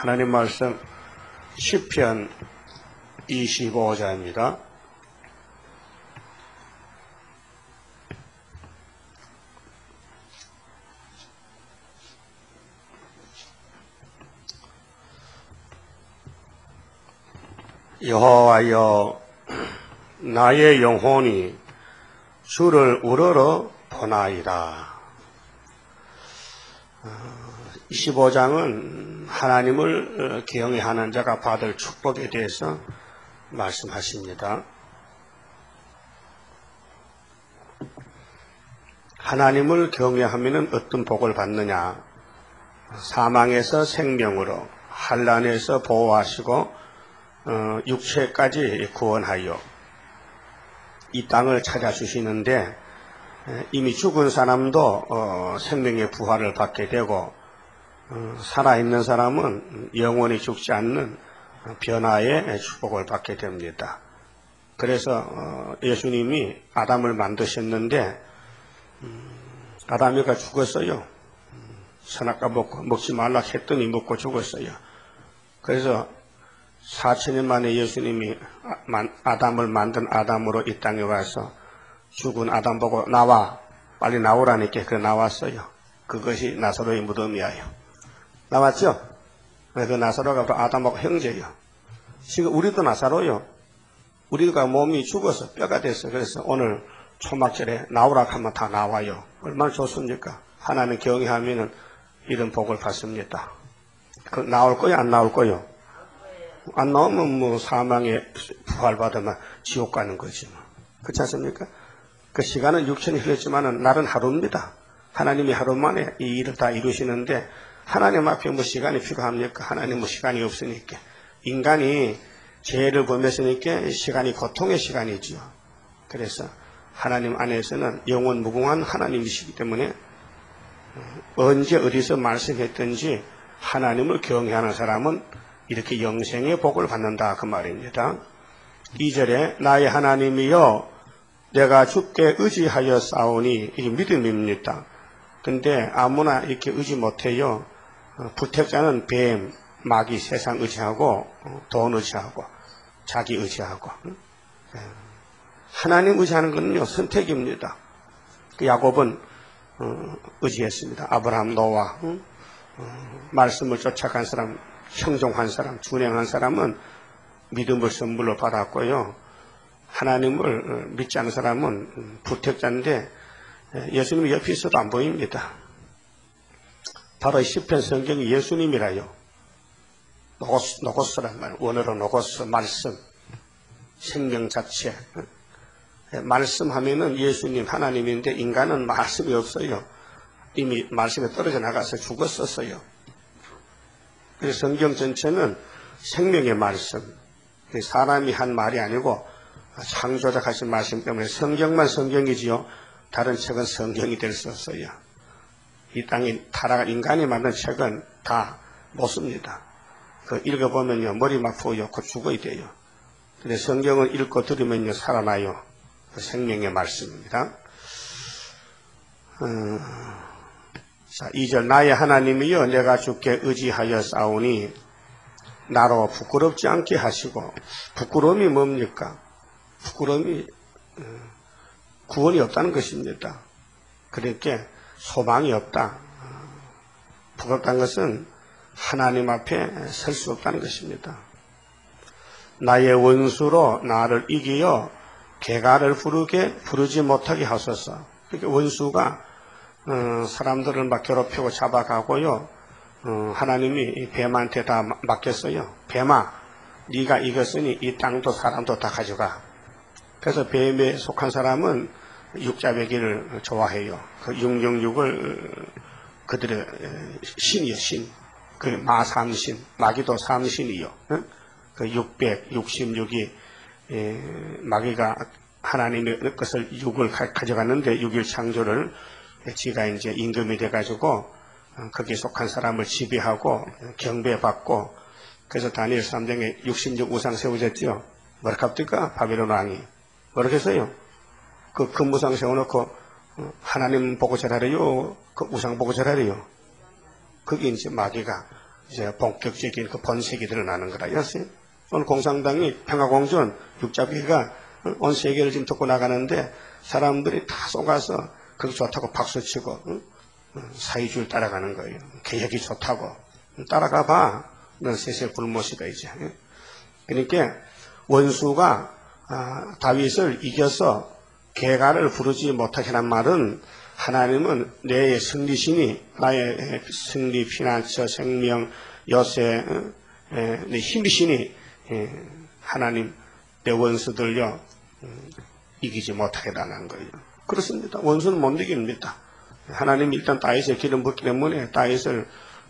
하나님 말씀 시편 25장입니다. 여호와여, 나의 영혼이 주를 우러러 보나이다. 25장은 하나님을 경외하는 자가 받을 축복에 대해서 말씀하십니다. 하나님을 경외하면 어떤 복을 받느냐? 사망에서 생명으로, 환난에서 보호하시고 육체까지 구원하여 이 땅을 찾아주시는데, 이미 죽은 사람도 생명의 부활을 받게 되고, 살아있는 사람은 영원히 죽지 않는 변화의 축복을 받게 됩니다. 그래서 예수님이 아담을 만드셨는데, 아담이가 죽었어요. 선악과 먹지 말라 했더니 먹고 죽었어요. 그래서 4000년 만에 예수님이 아담을 만든 아담으로 이 땅에 와서 죽은 아담 보고 나와, 빨리 나오라니까 그 나왔어요. 그것이 나사로의 무덤이에요. 나왔죠? 그 나사로가 아담하고 형제예요. 지금 우리도 나사로요. 우리가 몸이 죽어서 뼈가 됐어. 그래서 오늘 초막절에 나오라 하면 다 나와요. 얼마나 좋습니까? 하나님 경외하면 이런 복을 받습니다. 그 나올 거요? 안 나올 거요? 안 나오면 뭐 사망에 부활받으면 지옥 가는 거지. 그렇지 않습니까? 그 시간은 6000이 흘렀지만은 날은 하루입니다. 하나님이 하루 만에 이 일을 다 이루시는데, 하나님 앞에 뭐 시간이 필요합니까? 하나님 뭐 시간이 없으니까. 인간이 죄를 범했으니까 시간이 고통의 시간이지요. 그래서 하나님 안에서는 영원 무궁한 하나님이시기 때문에 언제 어디서 말씀했든지 하나님을 경외하는 사람은 이렇게 영생의 복을 받는다, 그 말입니다. 2절에 나의 하나님이여, 내가 주께 의지하여 싸우니, 이게 믿음입니다. 근데 아무나 이렇게 의지 못해요. 부택자는 뱀, 마귀, 세상 의지하고, 돈 의지하고, 자기 의지하고. 하나님 의지하는 것은요, 선택입니다. 야곱은 의지했습니다. 아브라함, 노아, 말씀을 쫓아간 사람, 형종한 사람, 준행한 사람은 믿음을 선물로 받았고요. 하나님을 믿지 않는 사람은 부택자인데, 예수님이 옆에 있어도 안 보입니다. 바로 이 시편 성경이 예수님이라요. 노고스란 말, 원어로 노고스, 말씀, 생명 자체. 말씀하면은 예수님, 하나님인데, 인간은 말씀이 없어요. 이미 말씀에 떨어져 나가서 죽었었어요. 그래서 성경 전체는 생명의 말씀, 사람이 한 말이 아니고 창조자 하신 말씀 때문에 성경만 성경이지요. 다른 책은 성경이 될 수 없어요. 이 땅에 타락한 인간이 만든 책은 다 못 씁니다. 그 읽어보면요, 머리 막 부어요. 죽어야 돼요. 근데 성경을 읽고 들으면요, 살아나요. 그 생명의 말씀입니다. 자, 2절, 나의 하나님이여, 내가 주께 의지하여 싸우니 나로 부끄럽지 않게 하시고. 부끄러움이 뭡니까? 부끄러움이 구원이 없다는 것입니다. 그렇게 소망이 없다. 부끄럽다는 것은 하나님 앞에 설 수 없다는 것입니다. 나의 원수로 나를 이기어 개가를 부르지 못하게 하소서. 그러니까 원수가 사람들을 막 괴롭히고 잡아가고요. 하나님이 뱀한테 다 맡겼어요. 뱀아, 네가 이겼으니 이 땅도 사람도 다 가져가. 그래서 뱀에 속한 사람은 육자배기를 좋아해요. 그 666을 그들의 신이요, 신. 그 마삼신, 마귀도 삼신이요. 그 666이 마귀가 하나님의 것을 6을 가져갔는데 6일 창조를 지가 이제 임금이 돼가지고 거기에 속한 사람을 지배하고 경배받고, 그래서 다니엘 3장에 66 우상 세워졌죠. 뭐라고 합니까? 바벨론 왕이. 뭐라고 했어요? 그 금우상 세워놓고 하나님 보고 절하래요? 그 우상 보고 절하래요? 그게 이제 마귀가 이제 본격적인 그 번색이 드러나는 거라 이었어요. 오늘 공산당이 평화공전 육자비가 온 세계를 지금 듣고 나가는데 사람들이 다 쏘가서 그게 좋다고 박수치고 사회주의를 따라가는 거예요. 개혁이 좋다고. 따라가 봐. 넌 셋의 불못이다 이제. 그러니까 원수가 다윗을 이겨서 개가를 부르지 못하게 한 말은 하나님은 내 승리신이 나의 승리, 피난처, 생명, 여세, 내 힘이신이 하나님 내 원수들요 이기지 못하게 당한 거예요. 그렇습니다. 원수는 못 이깁니다. 하나님이 일단 다윗의 기름 붓기 때문에 다윗을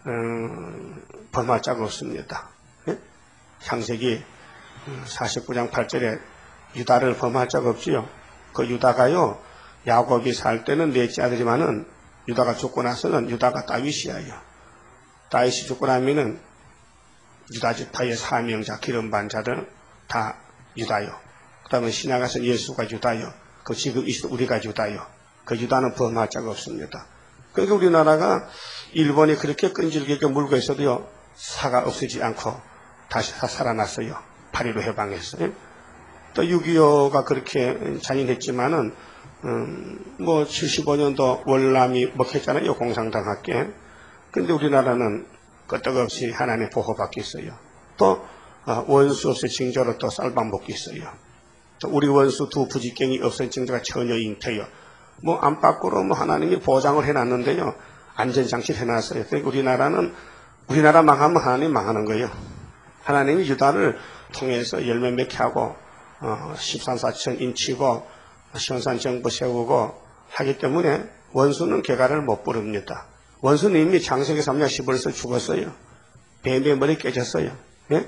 범할 자가 없습니다. 창세기 49장 8절에 유다를 범할 자가 없지요. 그 유다가요 야곱이 살 때는 넷째 아들이지만은 유다가 죽고 나서는 유다가 다윗이야요. 다윗이 죽고 나면은 유다 지파의 사명자 기름 반자들 다 유다요. 그 다음에 신약에서 예수가 유다요. 그 지금 우리가 유다요. 그 유다는 범할 자가 없습니다. 그러니까 우리나라가 일본이 그렇게 끈질기게 물고 있어도요 사가 없어지지 않고 다시 살아났어요. 8.15 해방했어요. 또 6.25가 그렇게 잔인했지만은 뭐 75년도 월남이 먹혔잖아요. 공산당학계. 근데 우리나라는 끄떡없이 하나님의 보호받고 있어요. 또 원수 없이 징조로 또 쌀밥 먹고 있어요. 또 우리 원수 두 부직경이 없은 징조가 전혀 잉태요. 뭐 안팎으로 뭐 하나님이 보장을 해놨는데요. 안전장치를 해놨어요. 그러니까 우리나라 망하면 하나님 망하는 거예요. 하나님이 유다를 통해서 열매 맺게 하고 13사천 인치고 시온산 정부 세우고 하기 때문에 원수는 개가를 못 부릅니다. 원수는 이미 창세기 3장 10월에서 죽었어요. 뱀의 머리 깨졌어요. 예?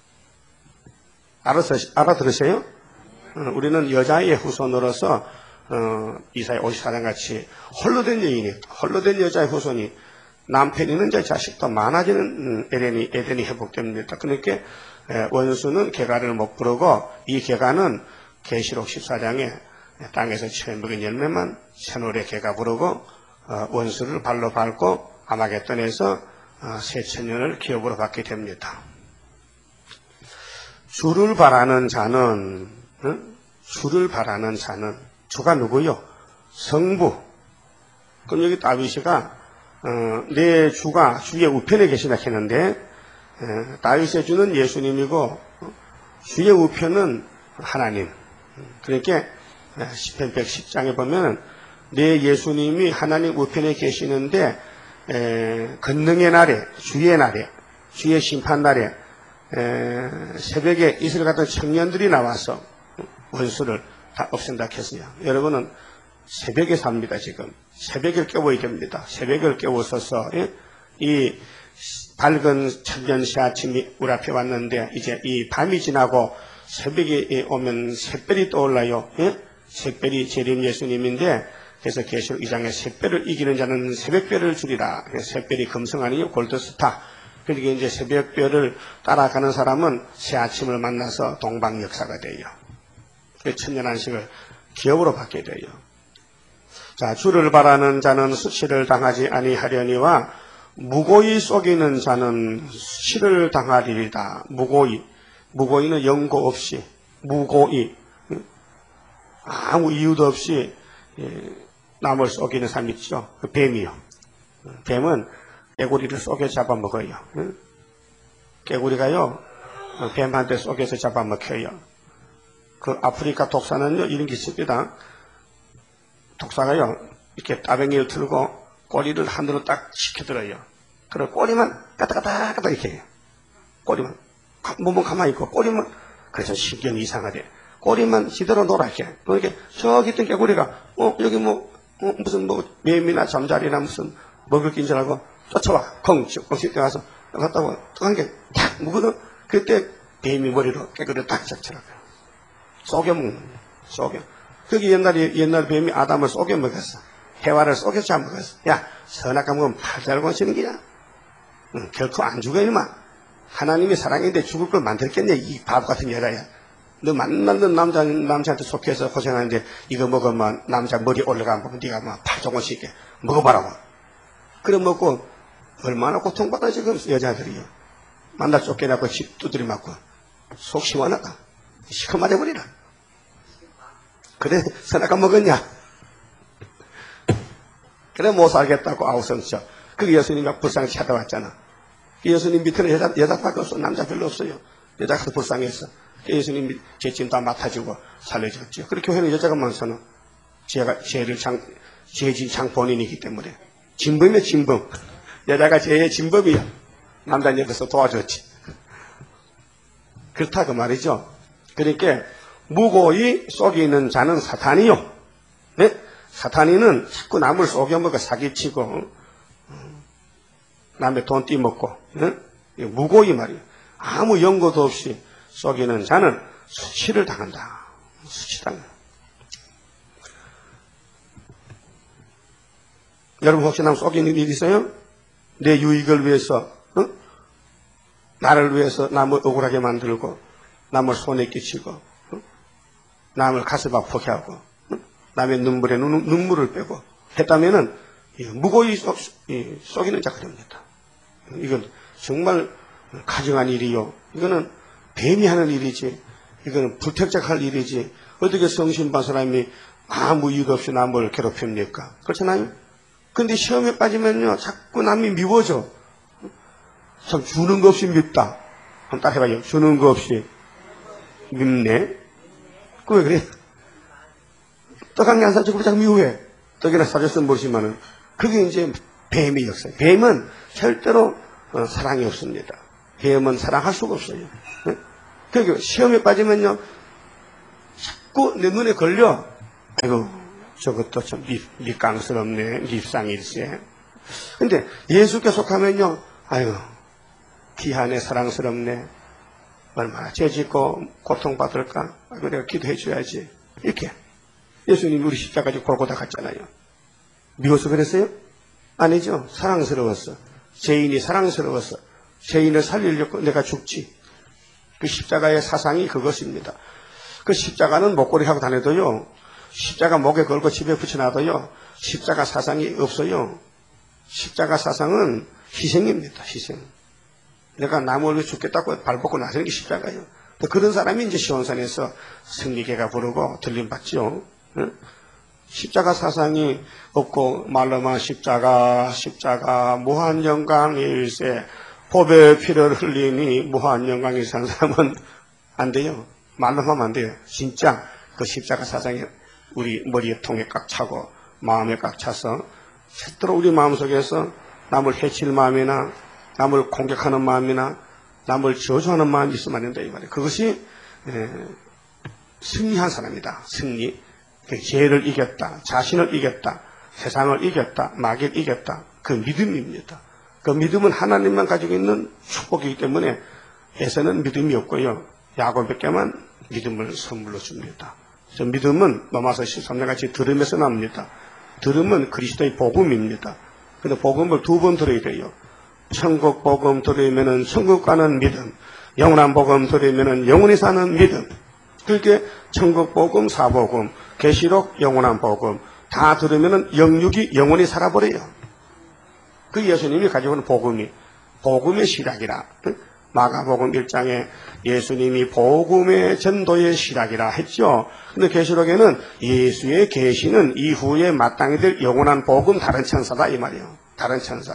알아들으세요? 우리는 여자의 후손으로서 이사야 54장 같이 홀로 된 여자의 후손이 남편 있는 자 자식도 많아지는 에덴이 회복됩니다. 그러니까 원수는 개가를 못 부르고 이 개가는 계시록 14장에 땅에서 처음 먹은 열매만 새노래 개가 부르고 원수를 발로 밟고 아마겟돈에서 새천년을 기업으로 받게 됩니다. 주를 바라는 자는 주가 누구요? 성부. 그럼 여기 다윗이가 내 주가 주의 우편에 계시다 했는데 다윗의 주는 예수님이고 주의 우편은 하나님. 그러니까 시편 110장에 보면 내 예수님이 하나님 우편에 계시는데 권능의 날에 주의 심판 날에 새벽에 이슬 같은 청년들이 나와서 원수를 다 없앤다 했어요. 여러분은 새벽에 삽니다. 지금 새벽을 깨워야 됩니다. 새벽을 깨워서서 이 밝은 천년 새 아침이 우리 앞에 왔는데 이제 이 밤이 지나고 새벽이 오면 샛별이 떠올라요. 샛별이 재림 예수님인데 그래서 계시록 2장에 샛별을 이기는 자는 새벽별을 주리라. 샛별이 금성 아니요 골드스타. 그러니까 이제 새벽별을 따라가는 사람은 새 아침을 만나서 동방 역사가 돼요. 천년 안식을 기업으로 받게 돼요. 자, 주를 바라는 자는 수치를 당하지 아니하려니와 무고히 속이는 자는 시를 당하리이다. 무고히는 연고 없이 무고히 아무 이유도 없이 남을 속이는 사람 있죠. 그 뱀이요. 뱀은 깨구리를 속여 잡아먹어요. 깨구리가요 뱀한테 속여서 잡아먹혀요. 그 아프리카 독사는요 이런 게 있습니다. 독사가요 이렇게 따뱅이를 들고 꼬리를 하늘로 딱 치켜들어요. 그리고 꼬리만 까딱까딱 이렇게 해요. 꼬리만 몸은 가만히 있고 꼬리만 그래서 신경이 이상하대. 꼬리만 지대로 노랗게. 그러니까 저기 있던 개구리가 여기 무슨 매미나 잠자리나 무슨 먹을 낀 줄 알고 쫓아와 컹직 가서 갔다고 한 개 탁 묵거든. 그때 뱀이 머리로 깨구리를 딱 잡더라고요. 쏘겨 먹는 거예요. 쏘겨. 그게 옛날 뱀이 아담을 쏘겨 먹었어. 해와를 쏘겨 잡먹었어. 야, 선악과 먹으면 팔자를 고치는 기야. 결코 안 죽어, 이놈아. 하나님이 사랑인데 죽을 걸 만들겠냐, 이 바보 같은 여자야. 너 만나는 남자한테 속해서 고생하는데 이거 먹으면 남자 머리 올라가면 네가 막 팔자 고치게 먹어봐라고. 그래 먹고 얼마나 고통받아 지금 여자들이요. 만나 쫓겨나고 집 두드려 맞고 속 시원하다. 시커 맞아버리라. 그래 선악과 먹었냐? 그래 못 살겠다고 아우성쳐. 그 예수님과 불쌍히 찾아왔잖아. 그 예수님 밑에는 여자밖에 없어. 남자 별로 없어요. 여자가 불쌍했어. 그 예수님 죄짐 다 맡아주고 살려줬죠. 그렇게 교회는 여자가 많잖아. 죄진 장본인이기 때문에. 진범이야 진범. 여자가 죄의 진범이야. 남자는 옆에서 도와줬지. 그렇다 그 말이죠. 그러니까 무고히 속이는 자는 사탄이요. 네? 사탄이는 자꾸 남을 속여먹어 사기치고 남의 돈 띠먹고 무고히 말이에요. 아무 연고도 없이 속이는 자는 수치를 당한다. 수치당한다. 여러분 혹시 남 속이는 일 있어요? 내 유익을 위해서 나를 위해서 남을 억울하게 만들고 남을 손에 끼치고 남을 가슴 아프게 하고 남의 눈물에 눈물을 빼고 했다면은 무고히 속이는 자가 됩니다. 이건 정말 가증한 일이요. 이거는 뱀이 하는 일이지. 이거는 불택자가 할 일이지. 어떻게 성신반 사람이 아무 이유도 없이 남을 괴롭힙니까? 그렇잖아요. 근데 시험에 빠지면요 자꾸 남이 미워져. 참 주는 거 없이 밉다. 한번 딱 해봐요. 주는 거 없이 밉네. 그 왜 그래? 떡 한 개 안 사주고 자꾸 미워해. 떡이나 사줬으면 모르지만은 그게 이제 뱀의 역사예요. 뱀은 절대로 사랑이 없습니다. 뱀은 사랑할 수가 없어요. 그러니까 시험에 빠지면요 자꾸 내 눈에 걸려. 아이고 저것도 참 밑강스럽네. 밉상일세. 근데 예수께 속하면요 아이고 귀하네 사랑스럽네. 얼마나 죄짓고 고통받을까. 아이고 내가 기도해 줘야지. 이렇게 예수님이 우리 십자가지 골고다 갔잖아요. 미워서 그랬어요? 아니죠. 사랑스러웠어. 죄인이 사랑스러웠어. 죄인을 살리려고 내가 죽지. 그 십자가의 사상이 그것입니다. 그 십자가는 목걸이 하고 다녀도요. 십자가 목에 걸고 집에 붙여놔도요. 십자가 사상이 없어요. 십자가 사상은 희생입니다. 희생. 내가 남을 위해 죽겠다고 발벗고 나서는 게 십자가예요. 그런 사람이 이제 시온산에서 승리계가 부르고 들림받죠. 응? 십자가 사상이 없고 말로만 십자가 무한 영광일세 보배의 피를 흘리니 무한 영광이 산 사람은 안 돼요. 말로만 하면 안 돼요. 진짜 그 십자가 사상이 우리 머리에 통에 꽉 차고 마음에 꽉 차서 절대로 우리 마음속에서 남을 해칠 마음이나 남을 공격하는 마음이나 남을 저주하는 마음이 있으면 안 된다 이 말이에요. 그것이 승리한 사람이다. 승리. 죄를 이겼다. 자신을 이겼다. 세상을 이겼다. 마귀를 이겼다. 그 믿음입니다. 그 믿음은 하나님만 가지고 있는 축복이기 때문에 에서는 믿음이 없고요. 야곱에게만 믿음을 선물로 줍니다. 저 믿음은 로마서 13장 같이 들음에서 납니다. 들음은 그리스도의 복음입니다. 근데 복음을 두 번 들어야 돼요. 천국 복음 들으면은 천국 가는 믿음, 영원한 복음 들으면은 영원히 사는 믿음. 그렇게 천국 복음, 사복음, 계시록, 영원한 복음 다 들으면은 영육이 영원히 살아버려요. 그 예수님이 가지고 있는 복음이 복음의 시작이라. 마가복음 1장에 예수님이 복음의 전도의 시작이라 했죠. 근데 계시록에는 예수의 계시는 이후에 마땅히 될 영원한 복음 다른 천사다 이 말이에요. 다른 천사.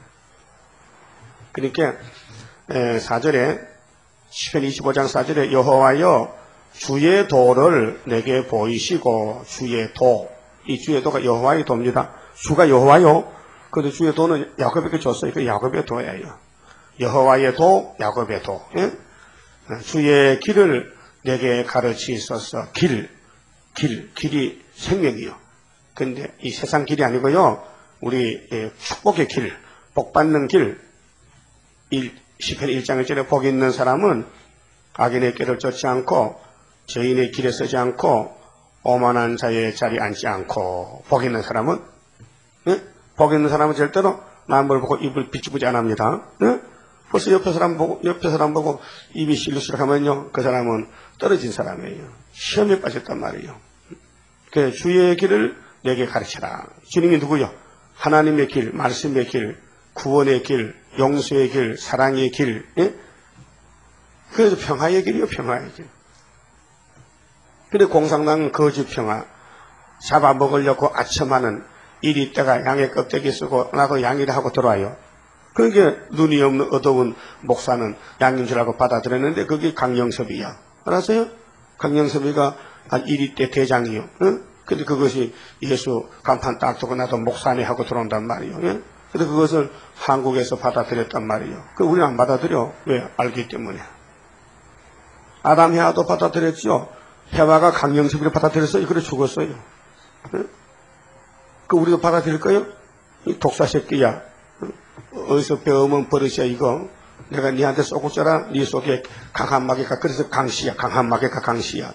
그러니까 4절에 시편 25장 4절에 여호와여 주의 도를 내게 보이시고 주의 도. 이 주의 도가 여호와의 도입니다. 주가 여호와요. 그런데 주의 도는 야곱에게 줬어요. 그 야곱의 도예요. 여호와의 도, 야곱의 도. 예? 주의 길을 내게 가르치소서. 길이 생명이요. 그런데 이 세상 길이 아니고요. 우리 축복의 길, 복 받는 길. 시편 1장 1절에 복 있는 사람은 악인의 길을 쫓지 않고 죄인의 길에 서지 않고 오만한 자의 자리에 앉지 않고 복 있는 사람은 복 있는 사람은 절대로 남을 보고 입을 비추지 않습니다. 벌써 옆에 사람 보고 입이 실룩실룩하면요 그 사람은 떨어진 사람이에요. 시험에 빠졌단 말이에요. 그 주의 길을 내게 가르쳐라. 주님이 누구요? 하나님의 길, 말씀의 길, 구원의 길, 용서의 길, 사랑의 길. 예? 그래서 평화의 길이요, 평화의 길. 근데 공산당은 거짓 평화. 잡아먹으려고 아첨하는 이리 때가 양의 껍데기 쓰고 나도 양이라 하고 들어와요. 그게 눈이 없는 어두운 목사는 양인 줄 알고 받아들였는데 그게 강영섭이야. 알았어요? 강영섭이가 한 이리 때 대장이요. 응? 근데 그것이 예수 간판 딱 두고 나도 목사네 하고 들어온단 말이에요. 예? 근데 그것을 한국에서 받아들였단 말이에요. 그 우리는 안 받아들여. 왜? 알기 때문에. 아담 해와도 받아들였죠. 해와가 강영섭이를 받아들였어요. 그래 죽었어요. 응? 그 우리도 받아들일 거예요? 이 독사 새끼야. 어디서 배우면 버릇이야 이거. 내가 니한테 쏘고 쩌라. 니 속에 강한 마귀가 그래서 강시야. 강한 마귀가 강시야.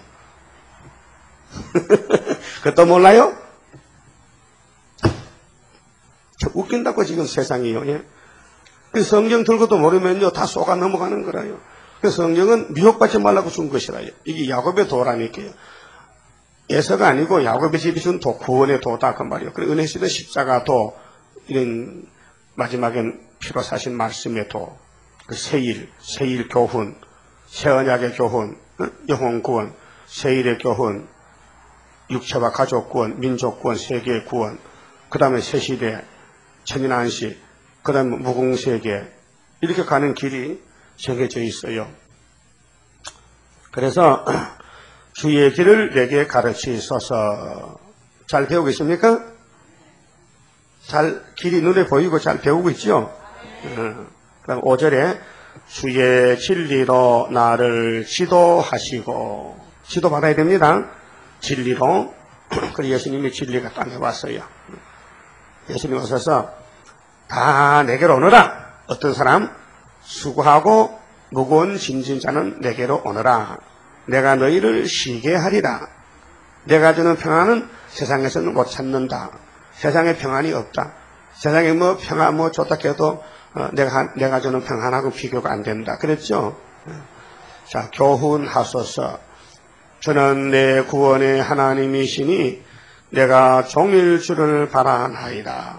그것도 몰라요? 웃긴다고 지금 세상이요. 예? 그 성경 들고도 모르면요 다 쏘가 넘어가는 거라요. 그 성경은 미혹받지 말라고 준 것이라요. 이게 야곱의 도라니까요. 예서가 아니고 야곱의 집이 준 도, 구원의 도다 그 말이에요. 그리고 은혜 시대 십자가 도, 이런 마지막엔 피로 사신 말씀의 도, 그 세일 교훈, 새언약의 교훈, 영혼 구원, 세일의 교훈, 육체와 가족 구원, 민족 구원, 세계 구원, 그 다음에 새시대, 천인안식, 그 다음에 무궁세계, 이렇게 가는 길이 정해져 있어요. 그래서 주의 길을 내게 가르치소서. 잘 배우고 있습니까? 잘 길이 눈에 보이고 잘 배우고 있죠? 그다음 5절에 주의 진리로 나를 지도하시고, 지도받아야 됩니다. 진리로. 그리고 예수님이 진리가 땅에 왔어요. 예수님 오셔서 다 내게로 오너라. 어떤 사람? 수고하고 무거운 짐진 자는 내게로 오너라. 내가 너희를 쉬게 하리라. 내가 주는 평안은 세상에서는 못 찾는다. 세상에 평안이 없다. 세상에 뭐 평안 뭐 좋다 해도 내가 주는 평안하고 비교가 안 된다. 그랬죠? 자, 교훈하소서. 저는 내 구원의 하나님이시니 내가 종일 주를 바라나이다.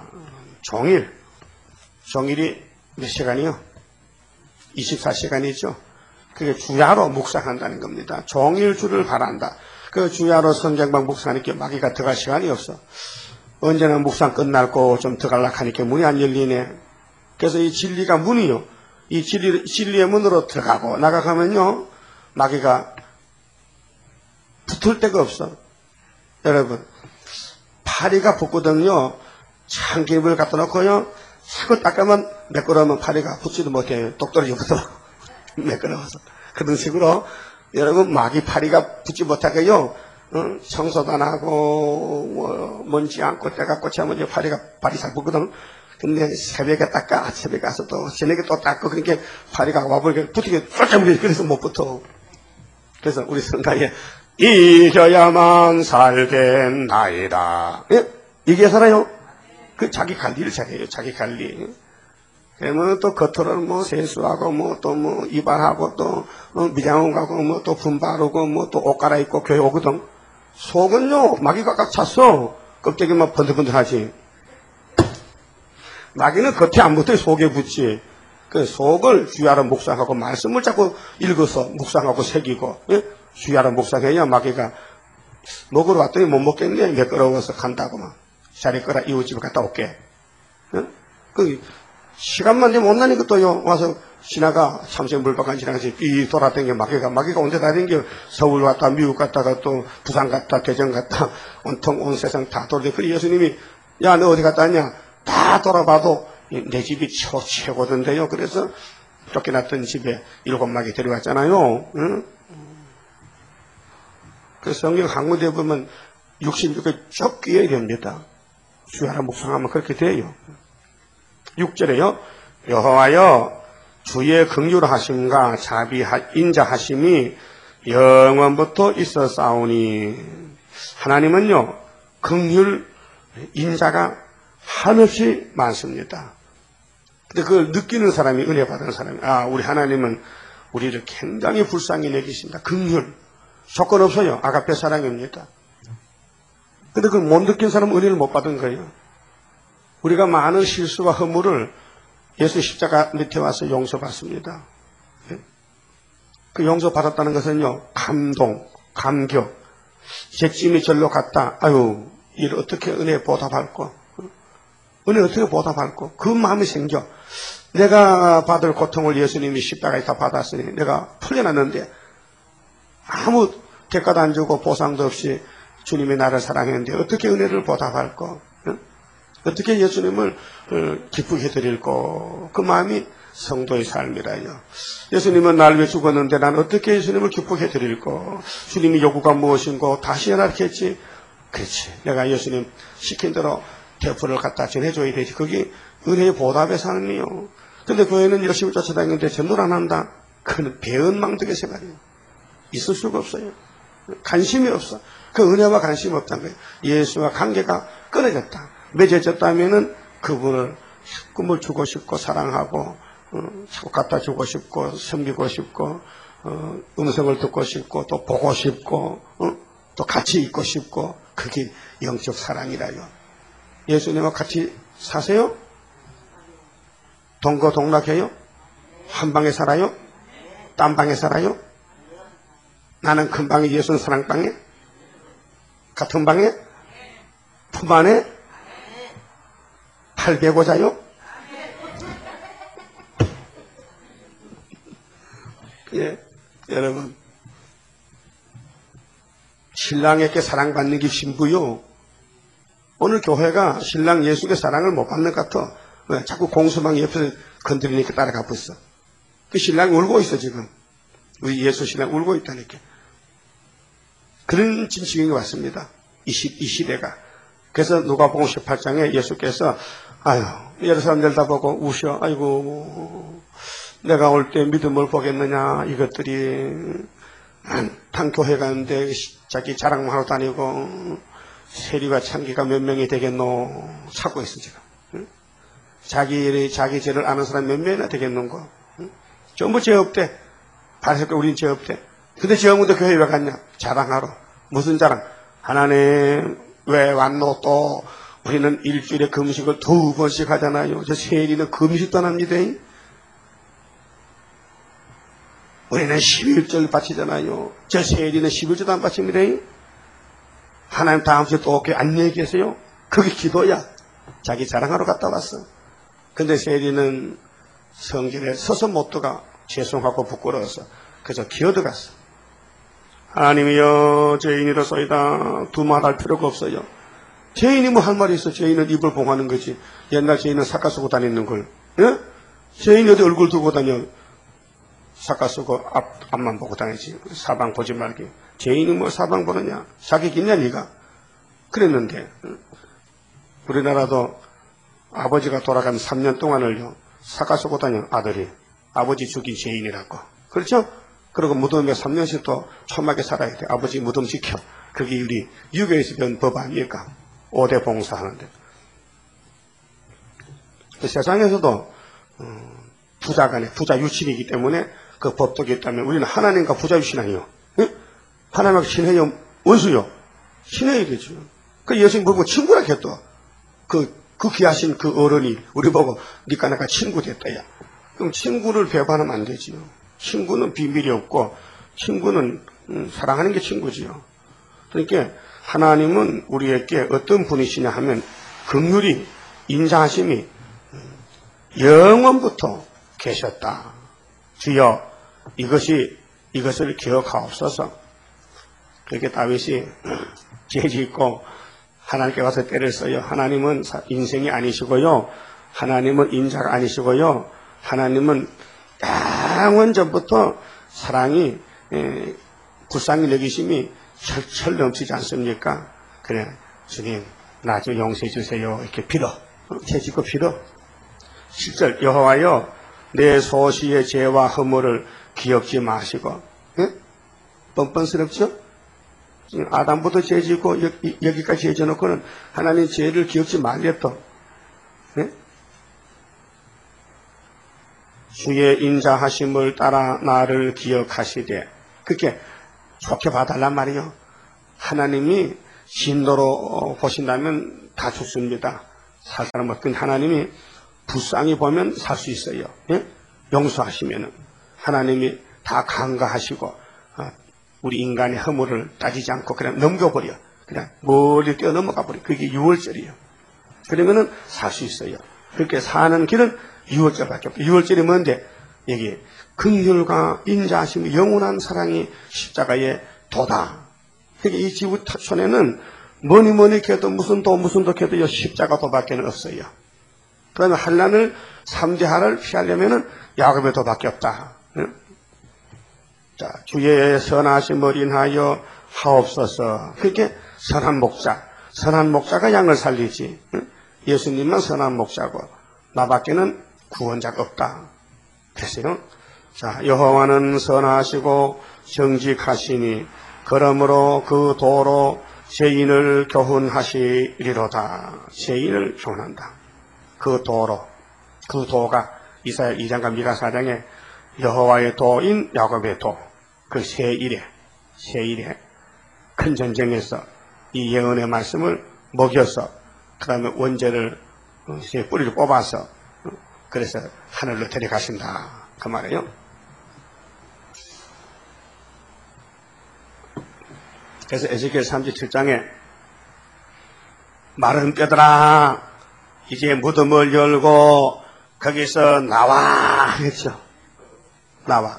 종일이 몇 시간이요? 24시간이죠. 그게 주야로 묵상한다는 겁니다. 종일 주를 바란다. 그 주야로 선쟁방 묵상하니까 마귀가 들어갈 시간이 없어. 언제나 묵상 끝날고 좀 들어가려고 하니까 문이 안 열리네. 그래서 이 진리가 문이요. 이 진리의 문으로 들어가고 나가가면요. 마귀가 붙을 데가 없어. 여러분, 파리가 붙거든요. 참기름을 갖다 놓고요. 자꾸 닦으면 매끄러우면 파리가 붙지도 못해요. 똑 떨어져 붙어. 매끄러워서. 그런 식으로 여러분 마귀 파리가 붙지 못하게요. 청소도 안 하고 뭐 먼지 않고 때가 꽂히면 파리 잘 붙거든. 근데 새벽에 닦아 새벽에 가서 또 저녁에 또 닦고 그러니까 파리가 와버리게 붙이게 쫓아버리게 그래서 못 붙어. 그래서 우리 성가에 이겨야만 살겠나이다. 예? 이게 살아요? 그 자기 관리를 잘해요. 자기 관리. 그러면 또 겉으로는 뭐 세수하고 뭐 또 뭐 이발하고 또 미장원 가고 뭐 또 분바르고 뭐 또 옷 갈아입고 교회 오거든. 속은요 마귀가 꽉 찼어. 껍데기만 번들번들하지. 마귀는 겉에 안 붙어 속에 붙지. 그 속을 주야로 묵상하고 말씀을 자꾸 읽어서 묵상하고 새기고 예? 주야로 묵상해야 마귀가 먹으러 왔더니 못 먹겠네. 매끄러워서 간다고만. 자리 거라 이웃집에 갔다 올게. 예? 그 시간만 되면 온다니까 또요. 와서 지나가 삼성 물박한 지나가서 이 돌아다니게 마귀가 언제 다 댕겨. 서울 갔다 미국 갔다가 또 부산 갔다 대전 갔다 온통 온 세상 다 돌아다니고. 그래 예수님이 야 너 어디 갔다 왔냐. 다 돌아봐도 내 집이 최고던데요. 그래서 쫓겨났던 집에 7마귀 데려왔잖아요. 응? 그 성경 한문에 보면 66에 쭉 끼어야 됩니다. 주야로 묵상하면 그렇게 돼요. 6절에요. 여호와여 주의 긍휼하심과 인자하심이 영원부터 있었사오니. 하나님은요 긍휼 인자가 한없이 많습니다. 근데 그걸 느끼는 사람이 은혜 받은 사람이 우리 하나님은 우리를 굉장히 불쌍히 여기신다. 긍휼 조건 없어요. 아가페 사랑입니다. 근데 그걸 못 느낀 사람은 은혜를 못 받은 거예요. 우리가 많은 실수와 허물을 예수 십자가 밑에 와서 용서받습니다. 그 용서받았다는 것은요, 감동, 감격, 제 찜이 절로 갔다. 아유, 이를 어떻게 은혜에 보답할까? 은혜 어떻게 보답할까? 그 마음이 생겨. 내가 받을 고통을 예수님이 십자가에 다 받았으니 내가 풀려났는데 아무 대가도 안 주고 보상도 없이 주님이 나를 사랑했는데 어떻게 은혜를 보답할까? 어떻게 예수님을 기쁘게 드릴까? 그 마음이 성도의 삶이라요. 예수님은 나를 위해 죽었는데 난 어떻게 예수님을 기쁘게 드릴까? 주님이 요구가 무엇인고 다시 연락했지. 그렇지. 내가 예수님 시킨 대로 대포를 갖다 전해줘야 되지. 그게 은혜의 보답의 삶이요. 근데 그 애는 열심히 쫓아다니는데 전도를 안 한다. 그건 배은망덕의 생활이에요. 있을 수가 없어요. 관심이 없어. 그 은혜와 관심이 없다는 거예요. 예수와 관계가 끊어졌다. 맺어졌다면은 그분을 꿈을 주고 싶고 사랑하고 자꾸 갖다 주고 싶고 섬기고 싶고 음성을 듣고 싶고 또 보고 싶고 또 같이 있고 싶고 그게 영적 사랑이라요. 예수님과 같이 사세요? 동거동락해요? 한 방에 살아요? 딴 방에 살아요? 나는 큰 방에 예수는 사랑방에? 같은 방에? 품 안에? 팔 베고 자요? 예, 여러분 신랑에게 사랑받는 게 신부요. 오늘 교회가 신랑 예수의 사랑을 못 받는 것 같아. 왜? 자꾸 공수망 옆에서 건드리니까 따라가 버렸어. 그 신랑이 울고 있어 지금. 우리 예수 신랑 울고 있다니까. 그런 진식인 것 같습니다. 이 시대가. 그래서 누가복음 18장에 예수께서 아유 여러 사람들 다 보고 우셔. 아이고 내가 올 때 믿음을 보겠느냐. 이것들이 탄교회 가는데 자기 자랑만 하러 다니고 세리와 창기가 몇 명이 되겠노 찾고 있어 지금. 응? 자기 죄를 아는 사람 몇 명이나 되겠는고. 응? 전부 죄 없대. 바리새교 우린 죄 없대. 근데 죄 없는데 교회 왜 갔냐? 자랑하러. 무슨 자랑? 하나님 왜 왔노? 또 우리는 일주일에 금식을 2번씩 하잖아요. 저 세리는 금식도 안 합니다. 우리는 11절 바치잖아요. 저 세리는 11절도 안 바칩니다. 하나님 다음 주에 또 교회 안녕히 계세요. 그게 기도야. 자기 자랑하러 갔다 왔어. 근데 세리는 성전에 서서 못 들어가. 죄송하고 부끄러워서. 그래서 기어들어갔어. 하나님이여 죄인이로소이다. 두말할 필요가 없어요. 죄인이 뭐 할 말이 있어. 죄인은 입을 봉하는 거지. 옛날 죄인은 삭가 쓰고 다니는 걸. 예? 죄인이 어디 얼굴 두고 다녀. 삭가 쓰고 앞만 보고 다니지. 사방 보지 말게. 죄인이 뭐 사방 보느냐. 자격 있냐 네가. 그랬는데 우리나라도 아버지가 돌아간 3년 동안을요. 삭가 쓰고 다녀 아들이. 아버지 죽인 죄인이라고. 그렇죠? 그리고 무덤에 3년씩 또 촘하게 살아야 돼. 아버지 무덤 지켜. 그게 우리 유교에서 배운 법 아닙니까? 5대 봉사하는데. 세상에서도 부자 간에 부자 유친이기 때문에 그 법도가 있다면 우리는 하나님과 부자 유친 아니요. 응? 하나님과 친해요? 원수요? 친해야 되죠. 그 예수님 보고 친구라 했더. 그 귀하신 그 어른이 우리 보고 니가 내가 친구 됐다. 야. 그럼 친구를 배반하면 안 되지요. 친구는 비밀이 없고 친구는 사랑하는 게 친구지요. 그러니까 하나님은 우리에게 어떤 분이시냐 하면 긍휼이 인자하심이 영원부터 계셨다. 주여 이것을 기억하옵소서. 그렇게 다윗이 죄 짓고 하나님께 와서 때를 써요. 하나님은 인생이 아니시고요. 하나님은 인자가 아니시고요. 하나님은 영원 전부터 사랑이 불쌍히 여기심이 철철 넘치지 않습니까? 그래 주님 나 좀 용서해 주세요. 이렇게 빌어. 죄 짓고 빌어. 7절 여호와여 내 소시의 죄와 허물을 기억지 마시고. 예? 뻔뻔스럽죠? 아담부터 죄 짓고 여기까지 죄 져놓고는 하나님 죄를 기억지 말랬다. 예? 주의 인자하심을 따라 나를 기억하시되. 그렇게 좋게 봐달란 말이요. 하나님이 진노로 보신다면 다 죽습니다. 살 사람 없긴 하나님이 불쌍히 보면 살 수 있어요. 예? 용서하시면은 하나님이 다 간과하시고 우리 인간의 허물을 따지지 않고 그냥 넘겨버려. 그냥 멀리 뛰어넘어가 버려. 그게 유월절이에요. 그러면은 살 수 있어요. 그렇게 사는 길은 유월절밖에 없어요. 유월절이 뭔데? 여기 긍휼과 인자하심이 영원한 사랑이 십자가의 도다. 그러니까 이 지구촌에는 뭐니 캐도 무슨 도 캐도 십자가 도밖에 없어요. 그러면 환난을 3대 하를 피하려면은 야곱의 도밖에 없다. 자, 주의 선하심을 인하여 하옵소서. 그렇게 선한 목자가 양을 살리지. 예수님만 선한 목자고 나밖에는 구원자가 없다. 그랬어요. 자, 여호와는 선하시고 정직하시니 그러므로 그 도로 죄인을 교훈하시리로다. 죄인을 교훈한다. 그 도가 이사야 2장과 미가 4장에 여호와의 도인 야곱의 도, 그 세일에 큰 전쟁에서 이 예언의 말씀을 먹여서 그 다음에 원죄를 뿌리를 뽑아서 그래서 하늘로 데려가신다. 그 말이에요. 그래서 에스겔 37장에 마른 뼈들아 이제 무덤을 열고 거기서 나와 했죠. 나와.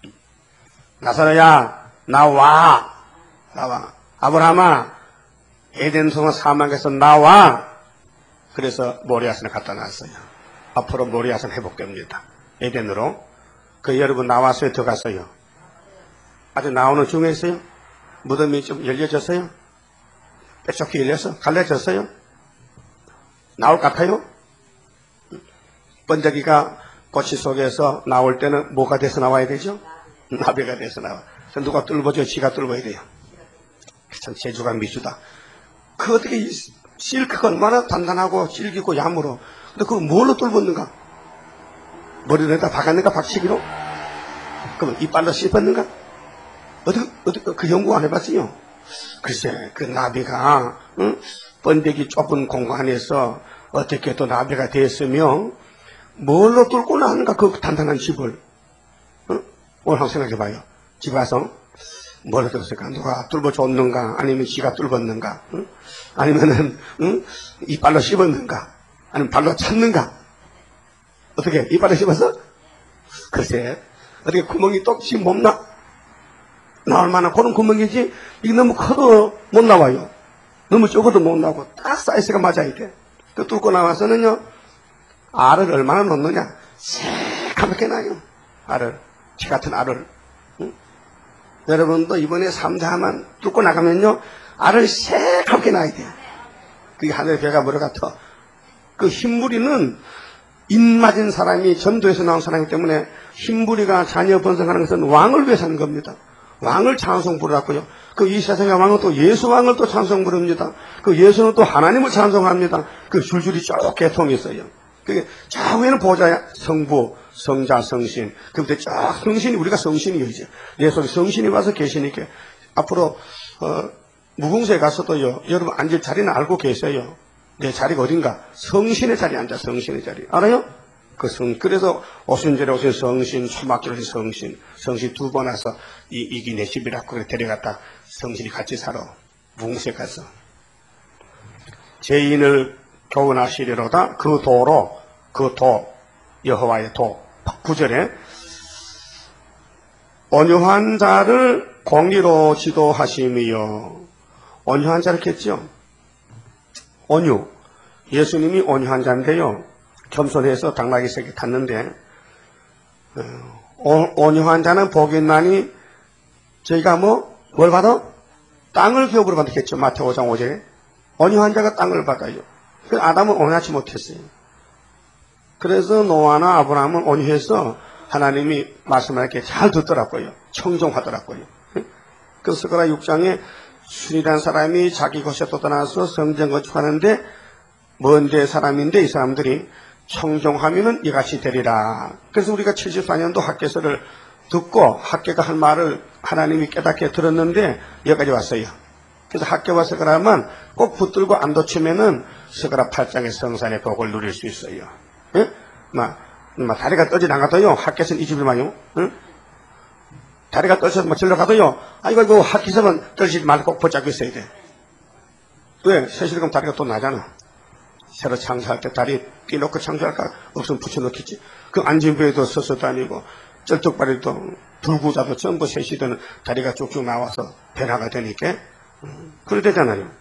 나사로야 나와. 아브라함아 에덴 성읍 사막에서 나와. 그래서 모리아산에 갖다 놨어요. 앞으로 모리아산 회복됩니다. 에덴으로. 그 여러분 나왔어요? 들어갔어요? 아직 나오는 중에 있어요? 무덤이 좀 열려졌어요? 뾰족히 열려서 갈라졌어요? 나올 것 같아요? 번데기가 꼬치 속에서 나올 때는 뭐가 돼서 나와야 되죠? 나비가 돼서 나와. 누가 뚫어줘? 지가 뚫어야 돼요. 참 제주가 미주다. 그 어떻게 실크가 얼마나 단단하고 질기고 야무로. 근데 그거 뭘로 뚫었는가? 머리에다 박았는가? 박치기로? 그럼 이빨로 씹었는가? 어떻게 그 연구 안 해봤어요? 글쎄 그 나비가 번데기 좁은 공간에서 어떻게 또 나비가 됐으며 뭘로 뚫고 나는가 그 단단한 집을. 오늘 한번 생각해봐요. 집 와서 뭘로 뚫었을까? 누가 뚫어줬는가? 아니면 지가 뚫었는가? 아니면은 이빨로 씹었는가? 아니면 발로 찼는가? 어떻게 이빨로 씹어서? 글쎄 어떻게 구멍이 똑같이 못 나올 만한 그런 구멍이지. 이게 너무 커도 못 나와요. 너무 적어도 못 나오고 딱 사이즈가 맞아야 돼. 그 뚫고 나와서는요 알을 얼마나 넣느냐? 새카맣게 나요. 알을. 피 같은 알을. 여러분도 이번에 3대하만 뚫고 나가면요 알을 새카맣게 나야 돼요. 그게 하늘의 배가 뭐라 같아. 그 흰무리는 입 맞은 사람이 전도에서 나온 사람이기 때문에 흰무리가 자녀 번성하는 것은 왕을 위해서 하는 겁니다. 왕을 찬송 부르라고요. 그 이 세상의 왕은 또 예수 왕을 또 찬송 부릅니다. 그 예수는 또 하나님을 찬송합니다. 그 줄줄이 쭉 계통이 있어요. 그게 좌우에는 보좌야 성부, 성자, 성신. 그때 쫙 성신이 우리가 성신이요 이제. 예수 성신이 와서 계시니까 앞으로 무궁소에 가서도요. 여러분 앉을 자리는 알고 계세요. 내 자리가 어딘가? 성신의 자리에 앉아. 성신의 자리 알아요? 그래서 오순절에 오신 성신, 초막절에 오신 성신 두 번 와서 이기 내 집이라고 그래 데려갔다. 성신이 같이 살아. 무궁소에 가서 죄인을 교훈하시리로다. 그 도 여호와의 도 9절에 온유한 자를 공의로 지도하심이요. 온유한 자를 했죠. 온유. 예수님이 온유한 자인데요. 겸손해서 당나귀새끼 탔는데 온유한 자는 복이 있나니 저희가 뭘 받아? 땅을 기업으로 받았겠죠. 마태오 5장 5절에 온유한 자가 땅을 받아요. 아담은 온유하지 못했어요. 그래서 노아나 아브라함은 온유해서 하나님이 말씀하게 잘 듣더라고요. 청종하더라고요. 그 스가랴 6장에 순이라는 사람이 자기 곳에 떠나서 성전 건축하는데 먼데 사람인데 이 사람들이 청종하면은 이같이 되리라. 그래서 우리가 74년도 학개서를 듣고 학개가 할 말을 하나님이 깨닫게 들었는데 여기까지 왔어요. 그래서 학개와 스가랴만 꼭 붙들고 안 놓치면은 스가랴 8장의 성산의 복을 누릴 수 있어요. 예? 다리가 떠지 나가도요, 학교에서는 이 집을 마요. 응? 다리가 떠서 절로 가도요, 이거 학교에서는 떨지 말고 꼭 붙잡고 있어야 돼. 왜? 세실금 다리가 또 나잖아. 새로 창조할 때 다리 띄놓고 창조할까? 없으면 붙여놓겠지. 그 안진부에도 서서 다니고, 쩔뚝발에도 불구자도 전부 셋이되는 다리가 쭉쭉 나와서 변화가 되니까, 그래 되잖아요.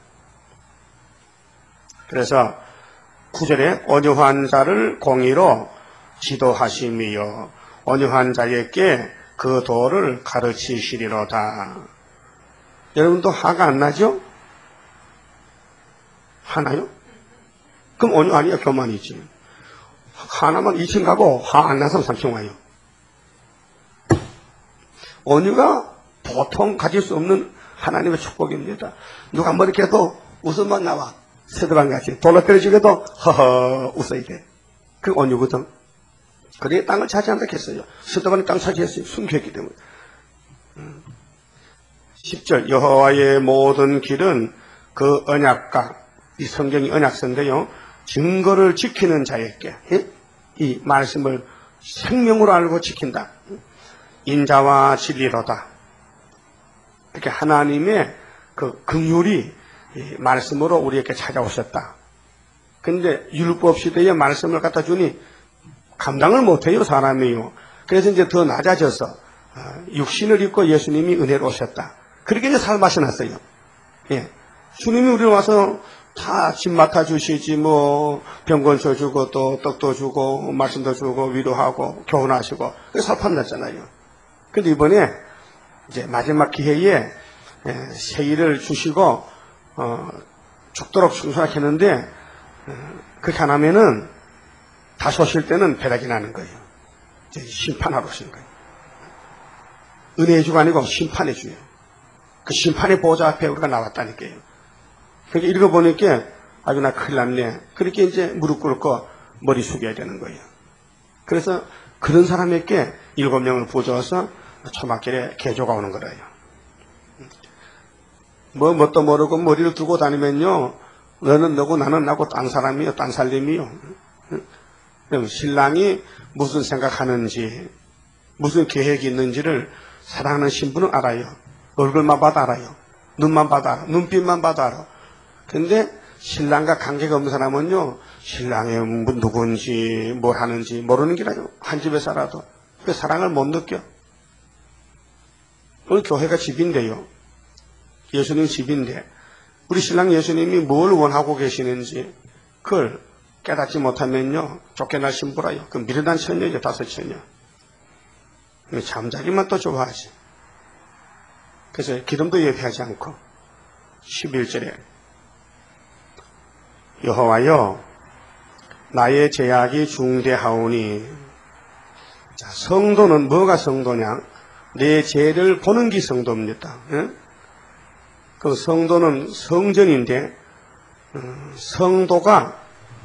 그래서 9절에 온유한 자를 공의로 지도하심이요 온유한 자에게 그 도를 가르치시리로다. 여러분도 화가 안 나죠? 화나요? 그럼 온유 아니야? 교만이지. 하나만 2층 가고 화 안 나서 3층 와요. 온유가 보통 가질 수 없는 하나님의 축복입니다. 누가 뭐 이렇게 해도 웃음만 나와. 세드방같이 돌로 때려주게도 허허 웃어야 돼. 그 온유거든. 그래 땅을 차지한다 했어요. 세드방이 땅 차지했어요. 순교했기 때문에. 10절 여호와의 모든 길은 그 언약과 이 성경이 언약서인데요. 증거를 지키는 자에게 이 말씀을 생명으로 알고 지킨다. 인자와 진리로다. 이렇게 하나님의 그 긍휼이 말씀으로 우리에게 찾아오셨다. 근데 율법 시대에 말씀을 갖다 주니 감당을 못해요, 사람이요. 그래서 이제 더 낮아져서 육신을 입고 예수님이 은혜로 오셨다. 그렇게 이제 삶하셔 놨어요. 예. 주님이 우리 와서 다 집 맡아주시지, 병건서 주고, 또 떡도 주고, 말씀도 주고, 위로하고, 교훈하시고, 그래서 살판났잖아요. 근데 이번에, 이제 마지막 기회에, 세일을 주시고, 죽도록 충성하게 했는데, 그렇게 안 하면은, 다시 오실 때는 배락이 나는 거예요. 이제 심판하러 오신 거예요. 은혜의 주가 아니고 심판의 주예요. 그 심판의 보좌 앞에 우리가 나왔다니까요. 그렇게 읽어보니까 아주 나 큰일 났네. 그렇게 이제 무릎 꿇고 머리 숙여야 되는 거예요. 그래서 그런 사람에게 7명을 부어줘서 초막길에 개조가 오는 거예요. 뭣도 모르고 머리를 두고 다니면요. 너는 너고 나는 나고 딴 사람이요. 딴 살림이요. 그럼 신랑이 무슨 생각하는지 무슨 계획이 있는지를 사랑하는 신부는 알아요. 얼굴만 봐도 알아요. 눈만 봐도 알아. 눈빛만 봐도 알아. 근데 신랑과 관계가 없는 사람은요. 신랑이 누군지 뭘 하는지 모르는 게라요. 한 집에 살아도. 그 사랑을 못 느껴. 오늘 교회가 집인데요. 예수님 집인데 우리 신랑 예수님이 뭘 원하고 계시는지 그걸 깨닫지 못하면요. 쫓겨날 신부라요. 그 미련한 처녀죠. 5처녀. 잠자기만 또 좋아하지. 그래서 기름도 예배하지 않고 11절에 여호와여 나의 죄악이 중대하오니. 자, 성도는 뭐가 성도냐? 내 죄를 보는 게 성도입니다. 그 성도는 성전인데 성도가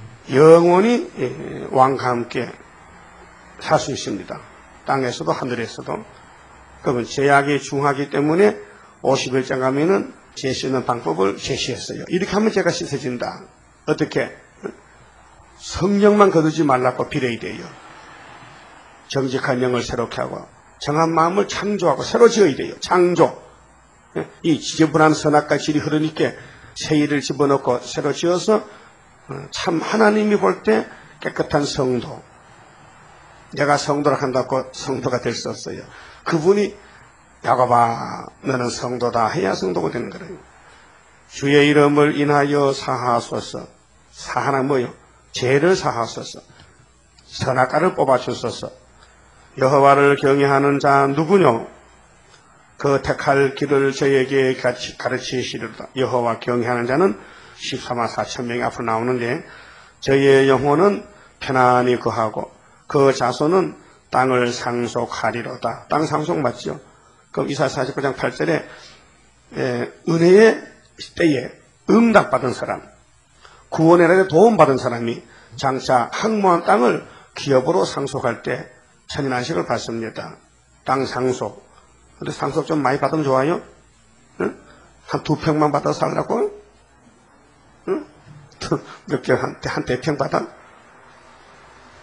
영원히 왕과 함께 살 수 있습니다. 땅에서도 하늘에서도. 그러면 죄악이 중하기 때문에 51장 가면은 죄 씻는 방법을 제시했어요. 이렇게 하면 죄가 씻어진다. 어떻게? 성령만 거두지 말라고 빌어야 돼요. 정직한 영을 새롭게 하고 정한 마음을 창조하고 새로 지어야 돼요. 창조. 이 지저분한 선악과 질이 흐르니까 새 일을 집어넣고 새로 지어서 참 하나님이 볼 때 깨끗한 성도. 내가 성도라 한다고 성도가 될 수 없어요. 그분이 야곱아 너는 성도다 해야 성도가 되는 거예요. 주의 이름을 인하여 사하소서. 사하는 뭐요? 죄를 사하소서. 선악과를 뽑아주소서. 여호와를 경외하는 자 누구뇨? 그 택할 길을 저에게 가르치시리로다. 여호와 경외하는 자는 14만 4천 명이 앞으로 나오는데 저의 영혼은 편안히 거하고 그 자손은 땅을 상속하리로다. 땅 상속 맞죠? 그럼 이사야 49장 8절에 은혜의 때에 응답받은 사람, 구원의 날에 도움받은 사람이 장차 항모한 땅을 기업으로 상속할 때 천인안식을 받습니다. 땅 상속. 근데 상속 좀 많이 받으면 좋아요? 응? 한 2평만 받아서 살라고? 응? 몇 개, 한 4평 받아?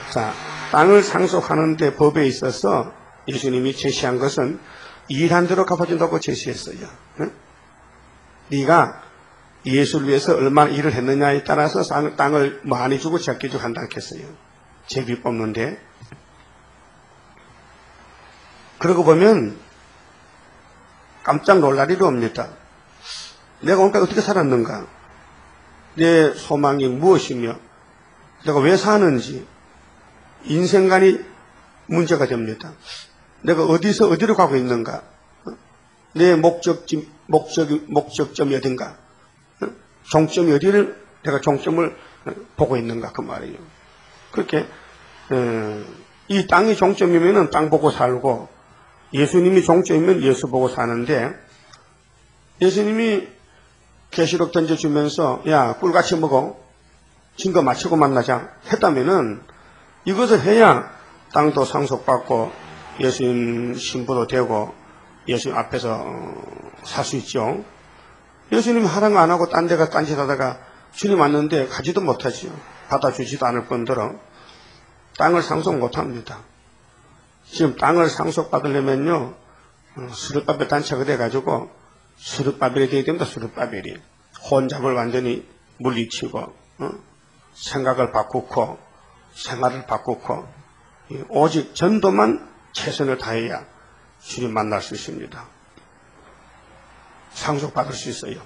자, 땅을 상속하는데 법에 있어서 예수님이 제시한 것은 일한 대로 갚아준다고 제시했어요. 응? 네가 예수를 위해서 얼마나 일을 했느냐에 따라서 땅을 많이 주고 적게 주고 한다 했어요. 제비 뽑는데. 그러고 보면 깜짝 놀랄 일이 옵니다. 내가 오늘까지 어떻게 살았는가? 내 소망이 무엇이며 내가 왜 사는지 인생관이 문제가 됩니다. 내가 어디서 어디로 가고 있는가? 내 목적점이 어딘가? 종점이 어디를 내가 종점을 보고 있는가? 그 말이에요. 그렇게 이 땅이 종점이면은 땅 보고 살고 예수님이 종점이면 예수 보고 사는데 예수님이 계시록 던져주면서 야 꿀같이 먹어 증거 마치고 만나자 했다면은 이것을 해야 땅도 상속받고 예수님 신부도 되고 예수님 앞에서 살 수 있죠. 예수님 하라는 거 안 하고 딴 데가 딴짓하다가 주님 왔는데 가지도 못하지요. 받아주지도 않을 뿐더러 땅을 상속 못합니다. 지금 땅을 상속받으려면요 스룹바벨 단체가 돼가지고 스룹바벨이 되어야 됩니다. 스룹바벨이 혼잡을 완전히 물리치고 생각을 바꾸고 생활을 바꾸고 오직 전도만 최선을 다해야 주님 만날 수 있습니다. 상속받을 수 있어요.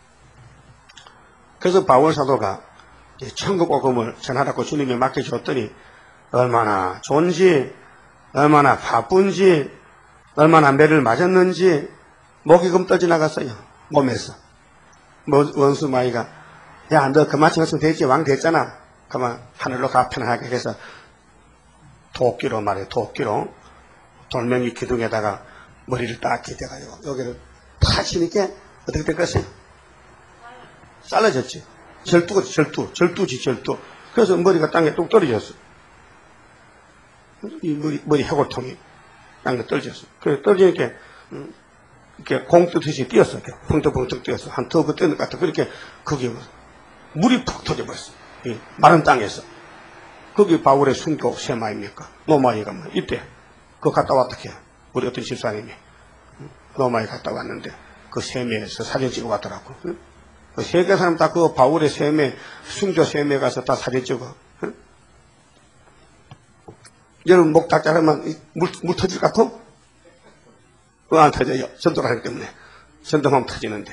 그래서 바울 사도가 천국 복음을 전하라고 주님이 맡겨줬더니 얼마나 좋은지 얼마나 바쁜지 얼마나 매를 맞았는지 목이 금 떠지나갔어요. 몸에서. 원수 마이가 야 너 그만큼 했으면 되지 왕 됐잖아. 그만 하늘로 가 편하게 해서 도끼로 말해 도끼로 돌멩이 기둥에다가 머리를 딱 기대가지고 여기를 탁 치니까 어떻게 될 것이요? 잘라졌지. 절두지 절두. 그래서 머리가 땅에 뚝 떨어졌어. 이 머리 해골통이 땅에 떨어졌어. 그래서 떨어지니까 이렇게 공 뜨듯이 뛰었어. 이렇게 펑떡펑떡 뛰었어. 한 터그 뛰는 것 같아. 그렇게 거기 물이 푹 터져버렸어. 이 마른 땅에서. 거기 바울의 순교 세마입니까? 로마이가 뭐 이때 그거 갔다 왔다 해. 우리 어떤 집사님이 로마에 갔다 왔는데 그 세매에서 사진 찍어 왔더라고. 그 세계 사람 다 그 바울의 세매 순교 세매 가서 다 사진 찍어. 여러분 목 딱 자르면 물 터질 것 같아? 그거 안 터져요. 전도를 하기 때문에. 전도하면 터지는데.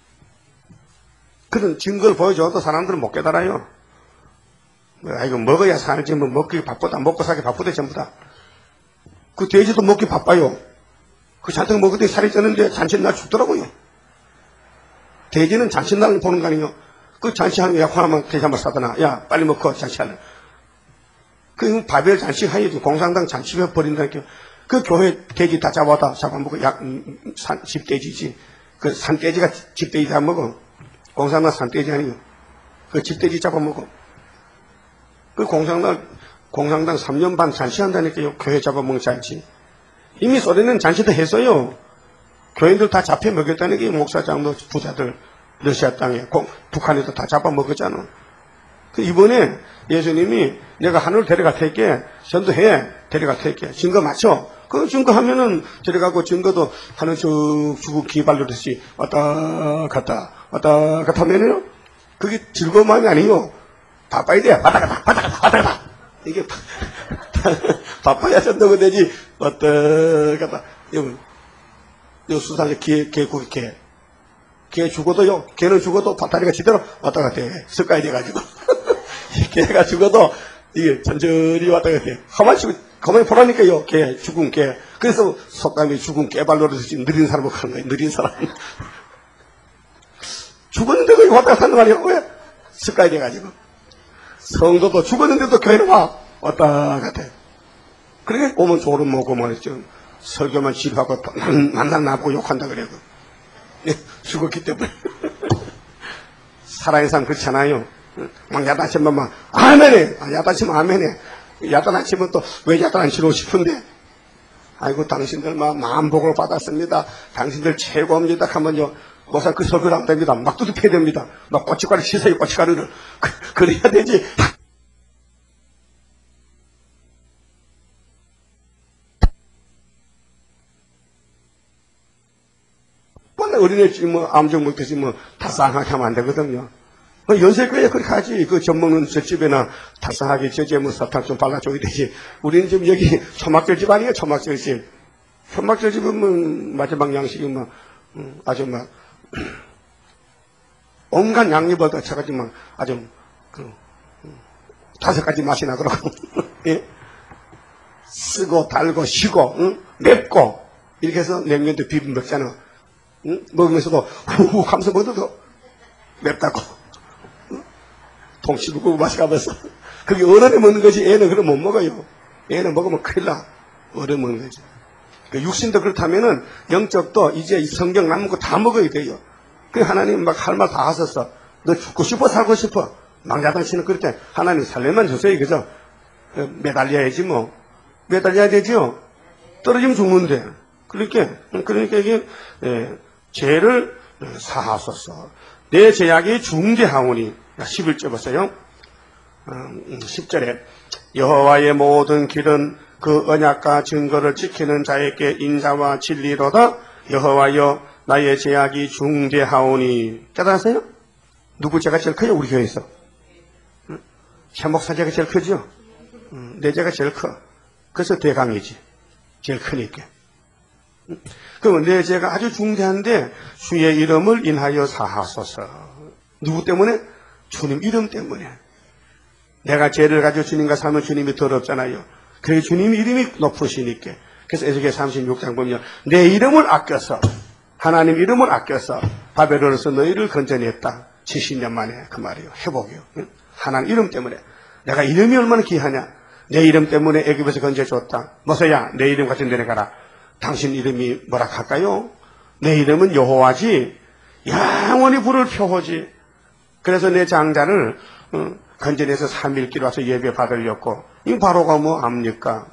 그런 증거를 보여줘도 사람들은 못 깨달아요. 이거 먹어야 살지, 뭐 먹기 바쁘다, 먹고 살기 바쁘다, 전부 다. 그 돼지도 먹기 바빠요. 그 잔뜩 먹었더니 살이 찌는데 잔치날 죽더라고요. 돼지는 잔치날 보는 거 아니에요. 그 잔치하는 약 하나만 돼지 한번 사더나. 야, 빨리 먹고 잔치하는. 그 바벨 잔치 하여도 공산당 잔치해 버린다니까. 그 교회 돼지 다 잡아먹고 집돼지지. 그 산돼지가 집돼지 다 먹어. 공산당 산돼지 아니에요. 그 집돼지 잡아먹어. 그 공산당 3년 반 잔치한다니까요. 교회 잡아먹은 잔치. 이미 소련은 잔치도 했어요. 교인들 다 잡혀 먹였다는 게 목사장도 부자들 러시아 땅에 북한에도 다 잡아먹었잖아. 그 이번에 예수님이 내가 하늘 데려갈 테니까 전도해 데려갈 테니까 증거 맞춰. 그 증거하면은 데려가고 증거도 하늘 쭉 주고 기발로듯이 왔다 갔다 하면요. 그게 즐거운 마음이 아니에요. 바빠야 돼. 왔다 갔다. 이게 바빠야 전도가 되지. 왔다 갔다. 요 수상에 개 죽어도요. 개는 죽어도 다리가 제대로 왔다 갔다 해. 습관이 돼가지고. 개가 죽어도 이게 천천히 왔다 갔다 해. 가만히 보라니까요. 죽은 개. 그래서 속담이 죽은 개발로듯이 느린 사람을 하는 거예요. 느린 사람. 죽었는데도 이거 왔다 갔다 하는 거 아니에요? 왜? 습관이 돼가지고. 성도도 죽었는데도 교회는 왔다 갔다 해. 그러니까 오면 졸음 먹고 말했죠. 설교만 지루하고 만날 나보고 욕한다 그래요. 죽었기 때문에. 살아있는 사람 그렇잖아요. 막 야단치면 막 아멘해. 야단치면 아멘해. 야단치면 또 왜 야단 안 치고 싶은데. 아이고 당신들 마음복을 받았습니다. 당신들 최고입니다. 하면요. 목사 그 설교를 안 됩니다. 막 두둑해야 됩니다. 막 고춧가루 씻어요. 고춧가루를. 그래야 되지. 어린애 뭐 암정 먹듯이 뭐 다쌍하게 하면 안 되거든요. 연세교회 그렇게 하지. 그 젖 먹는 젖집에나 다쌍하게 젖에 뭐 사탕 좀 발라줘야 되지. 우리는 지금 여기 초막절 집 아니에요? 초막절 집. 초막절 집은 뭐 마지막 양식이 뭐 아주 막 온갖 양념을 다 쳐가지고 막 아주 그 5가지 맛이 나더라고. 예? 쓰고 달고 시고 맵고 이렇게 해서 냉면도 비빔 먹잖아. 먹으면서도 후후 하면서 먹어도 맵다고. 통치고 맛이 가면서. 그게 어른이 먹는 것이 애는 그럼 못 먹어요. 애는 먹으면 큰일 나. 어른이 먹는 거지. 그 육신도 그렇다면은 영적도 이제 이 성경 남은 거 다 먹어야 돼요. 그 하나님 막 할 말 다 하셨어. 너 죽고 싶어 살고 싶어. 망자당치는 그럴 때 하나님 살려만 줬어요. 그죠? 매달려야지 뭐. 매달려야 되죠? 떨어지면 죽는데. 그러니까 이게, 죄를 사하소서. 내 죄악이 중대하오니. 11절 보세요. 10절에 여호와의 모든 길은 그 언약과 증거를 지키는 자에게 인자와 진리로다. 여호와여 나의 죄악이 중대하오니. 깨달았어요? 누구 죄가 제일 커요? 우리 교회에서. 최 목사 죄가 제일 크죠? 내 죄가 제일 커. 그래서 대강이지. 제일 크니까. 그럼 내 죄가 아주 중대한데 주의 이름을 인하여 사하소서. 누구 때문에? 주님 이름 때문에. 내가 죄를 가지고 주님과 살면 주님이 더럽잖아요. 그래서 주님 이름이 높으시니까. 그래서 에스겔 36장 보면 내 이름을 아껴서 하나님 이름을 아껴서 바벨론에서 너희를 건져냈다. 70년 만에 그 말이에요. 회복이요. 하나님 이름 때문에. 내가 이름이 얼마나 귀하냐. 내 이름 때문에 애굽에서 건져줬다. 모세야 내 이름 같은 데 가라. 당신 이름이 뭐라 할까요? 내 이름은 여호와지. 영원히 불을 펴오지. 그래서 내 장자를 건져내서 3일길 와서 예배 받으려고. 이 바로가 뭐 압니까?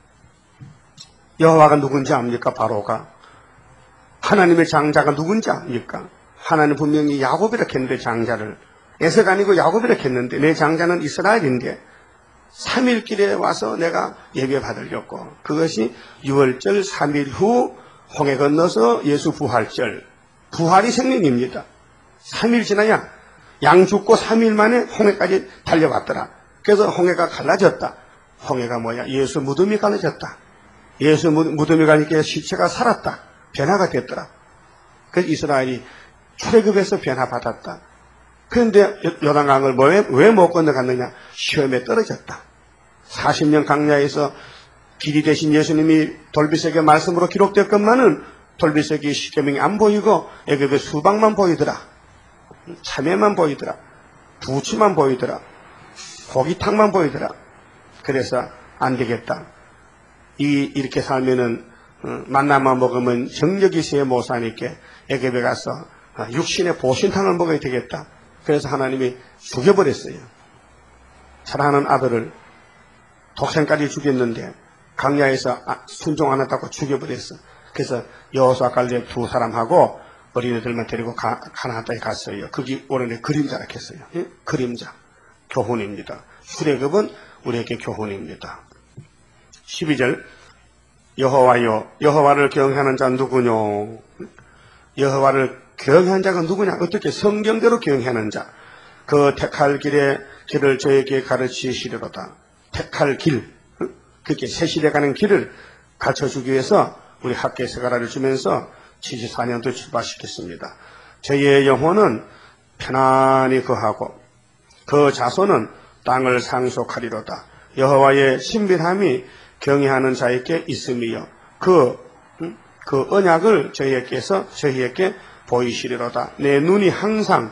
여호와가 누군지 압니까? 바로가. 하나님의 장자가 누군지 압니까? 하나님 분명히 야곱이라 했는데 장자를. 에서가 아니고 야곱이라 했는데 내 장자는 이스라엘인데 3일길에 와서 내가 예배 받으려고. 그것이 6월절 3일 후 홍해 건너서 예수 부활절. 부활이 생명입니다. 3일 지나야 양 죽고 3일 만에 홍해까지 달려왔더라. 그래서 홍해가 갈라졌다. 홍해가 뭐야? 예수 무덤이 갈라졌다. 예수 무덤이 가니까 시체가 살았다. 변화가 됐더라. 그래서 이스라엘이 출애굽에서 변화받았다. 그런데 요단강을 왜 못 건너갔느냐? 시험에 떨어졌다. 40년 강야에서 길이 되신 예수님이 돌비색의 말씀으로 기록됐건만은 돌비색이 십계명이 안 보이고 애굽의 수박만 보이더라. 참외만 보이더라. 부추만 보이더라. 고기탕만 보이더라. 그래서 안 되겠다. 이렇게 살면은 만나만 먹으면 정력이 세 못 사니까 애굽에 가서 육신의 보신탕을 먹어야 되겠다. 그래서 하나님이 죽여버렸어요. 사랑하는 아들을 독생까지 죽였는데 강야에서 순종 안 했다고 죽여버렸어. 그래서 여호수아 갈렙 두 사람하고 어린애들만 데리고 가나안 땅에 갔어요. 그게 오른의 그림자라 했어요. 예? 그림자. 교훈입니다. 출애굽은 우리에게 교훈입니다. 12절 여호와여 여호와를 경외하는 자 누구뇨? 여호와를 경외하는 자가 누구냐? 어떻게 성경대로 경외하는 자. 그 택할 길을 저에게 가르치시리로다. 택할 길. 그렇게 새시대 가는 길을 가르쳐주기 위해서 우리 학교에서 가르쳐 주면서 74년도 출발시켰습니다. 저희의 영혼은 편안히 거하고 그 자손은 땅을 상속하리로다. 여호와의 신비함이 경외하는 자에게 있음이요. 그 언약을 저희에게 보이시리로다. 내 눈이 항상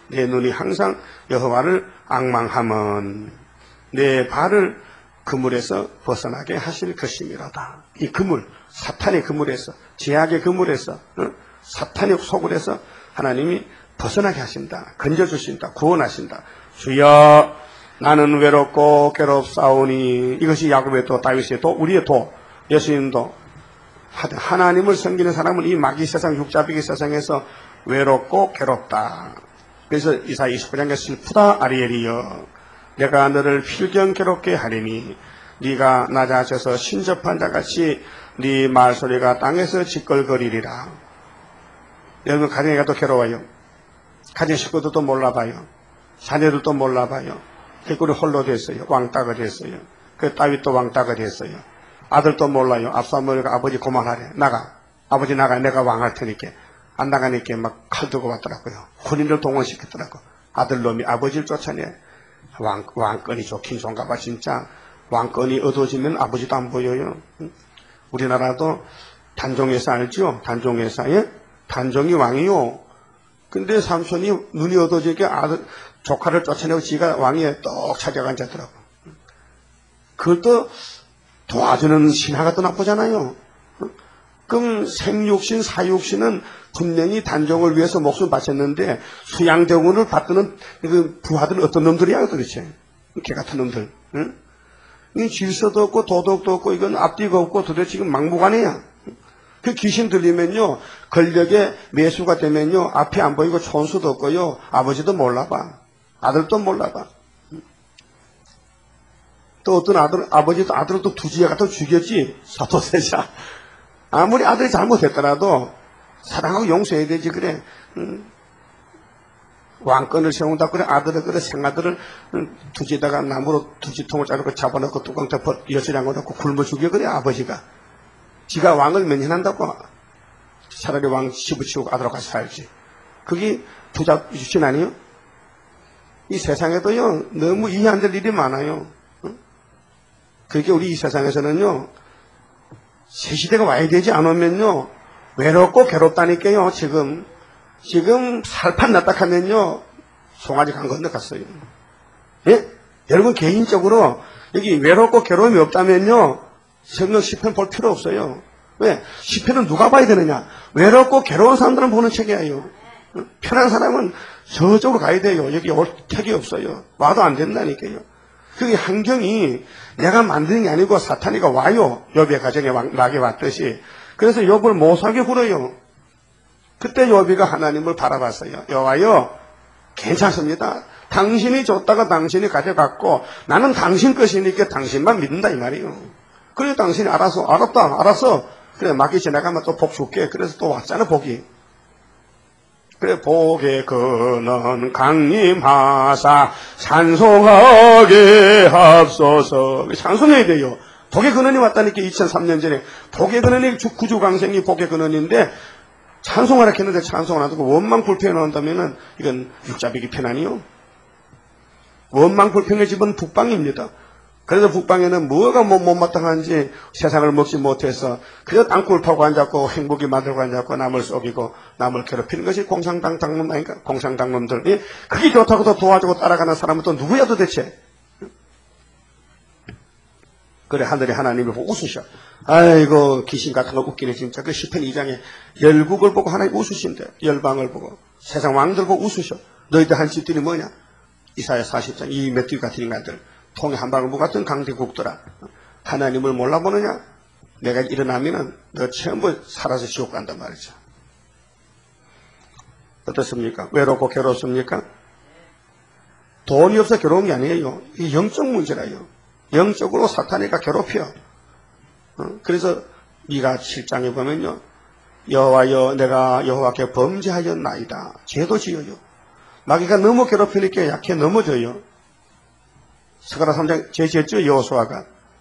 여호와를 앙망하면 내 발을 그물에서 벗어나게 하실 것이미로다. 이 그물, 사탄의 그물에서, 제약의 그물에서, 사탄의 속을에서 하나님이 벗어나게 하신다. 건져주신다. 구원하신다. 주여 나는 외롭고 괴롭사오니. 이것이 야곱의 도, 다윗의 도, 우리의 도, 예수님도. 하나님을 섬기는 사람은 이 마귀 세상, 육자비기 세상에서 외롭고 괴롭다. 그래서 이사야 29장에 슬프다 아리엘이여. 내가 너를 필경괴롭게 하리니 네가 낮아져서 신접한 자같이 네 말소리가 땅에서 짓걸거리리라. 여러분 가정에 가도 괴로워요. 가정 식구들도 몰라봐요. 자녀들도 몰라봐요. 개꿀이 홀로 됐어요. 왕따가 됐어요. 그 다윗도 왕따가 됐어요. 아들도 몰라요. 압살롬이 아버지 그만하래. 나가. 아버지 나가. 내가 왕할 테니까. 안 나가니까 막 칼 들고 왔더라고요. 군인들 동원시켰더라고. 아들놈이 아버지를 쫓아내. 왕권이 좋긴 좋은가 봐 진짜. 왕권이 어두워지면 아버지도 안 보여요. 우리나라도 단종회사 알죠? 단종회사에 단종이 왕이요. 근데 삼손이 눈이 어두워지니까 아들 조카를 쫓아내고 지가 왕위에 떡 차지하고 앉았더라고. 그걸 또 도와주는 신하가 또 나쁘잖아요. 그럼 생육신, 사육신은 분명히 단종을 위해서 목숨 바쳤는데 수양대군을 받드는 그 부하들은 어떤 놈들이야 도대체. 개 같은 놈들. 응? 이 질서도 없고 도덕도 없고 이건 앞뒤가 없고 도대체 지금 막무가내야. 그 귀신 들리면요 권력의 매수가 되면요 앞이 안 보이고 촌수도 없고요 아버지도 몰라봐. 아들도 몰라봐. 또 어떤 아버지도 아들을 또 두지에 갖다 죽였지. 사도세자. 아무리 아들이 잘못했더라도 사랑하고 용서해야 되지. 그래. 왕권을 세운다 그래. 아들을 그래. 생아들을 두지에다가 나무로 두지통을 자르고 잡아놓고 뚜껑 덮어 여실한 거 넣고 굶어 죽여 그래. 아버지가. 지가 왕을 몇 년 한다고. 차라리 왕 집어치우고 아들하고 같이 살지. 그게 부자 유신 아니에요? 이 세상에도요 너무 이해 안 될 일이 많아요. 그렇게 우리 이 세상에서는요 새 시대가 와야 되지 않으면요 외롭고 괴롭다니까요. 지금 살판 났다 하면요 송아지 간 건너갔어요. 예? 여러분 개인적으로 여기 외롭고 괴로움이 없다면요 성경 시편 볼 필요 없어요. 왜? 시편은 누가 봐야 되느냐? 외롭고 괴로운 사람들은 보는 책이에요. 편한 사람은 저쪽으로 가야 돼요. 여기 올 택이 없어요. 와도 안 된다니까요. 그게 환경이 내가 만드는 게 아니고 사탄이가 와요. 욥의 가정에 막이 왔듯이. 그래서 욥을 못살게 굴어요. 그때 욥이가 하나님을 바라봤어요. 여호와여 괜찮습니다. 당신이 줬다가 당신이 가져갔고 나는 당신 것이니까 당신만 믿는다 이 말이에요. 그래 당신이 알았어. 그래 막이 지나가면 또 복 줄게. 그래서 또 왔잖아 복이. 그래 복의 근원 강림하사 찬송하게 합소서. 찬송해야 돼요. 복의 근원이 왔다니까 2003년 전에. 복의 근원이 구주강생이 복의 근원인데 찬송하라 했는데 찬송을 안 하고 원망불평에 나온다면은 이건 육자비기 편안이요. 원망불평의 집은 북방입니다. 그래서 북방에는 뭐가 못마땅한지 세상을 먹지 못해서 그저 땅굴 파고 앉았고 행복이 만들고 앉았고 남을 속이고 남을 괴롭히는 것이 공상당 당놈 아닌가? 공상당놈들. 그게 좋다고 또 도와주고 따라가는 사람은 또 누구야 도대체? 그래 하늘에 하나님이 보고 웃으셔. 아이고 귀신 같은 거 웃기네 진짜. 그 시편 2장에 열국을 보고 하나님 웃으신대. 열방을 보고 세상 왕들 보고 웃으셔. 너희들 한 집들이 뭐냐? 이사야 40장 이 메뚜기 같은 인간들. 통에 한 방울 같은 강대국들아. 하나님을 몰라보느냐? 내가 일어나면은 너 전부 살아서 지옥 간단 말이죠. 어떻습니까? 외롭고 괴롭습니까? 돈이 없어 괴로운 게 아니에요. 이 영적 문제라요. 영적으로 사탄이가 괴롭혀. 그래서 미가 7장에 보면요. 여호와여 내가 여호와께 범죄하였나이다. 죄도 지어요. 마귀가 너무 괴롭히니까 약해 넘어져요. 스가랴 3장 죄 지었죠 여호수아가.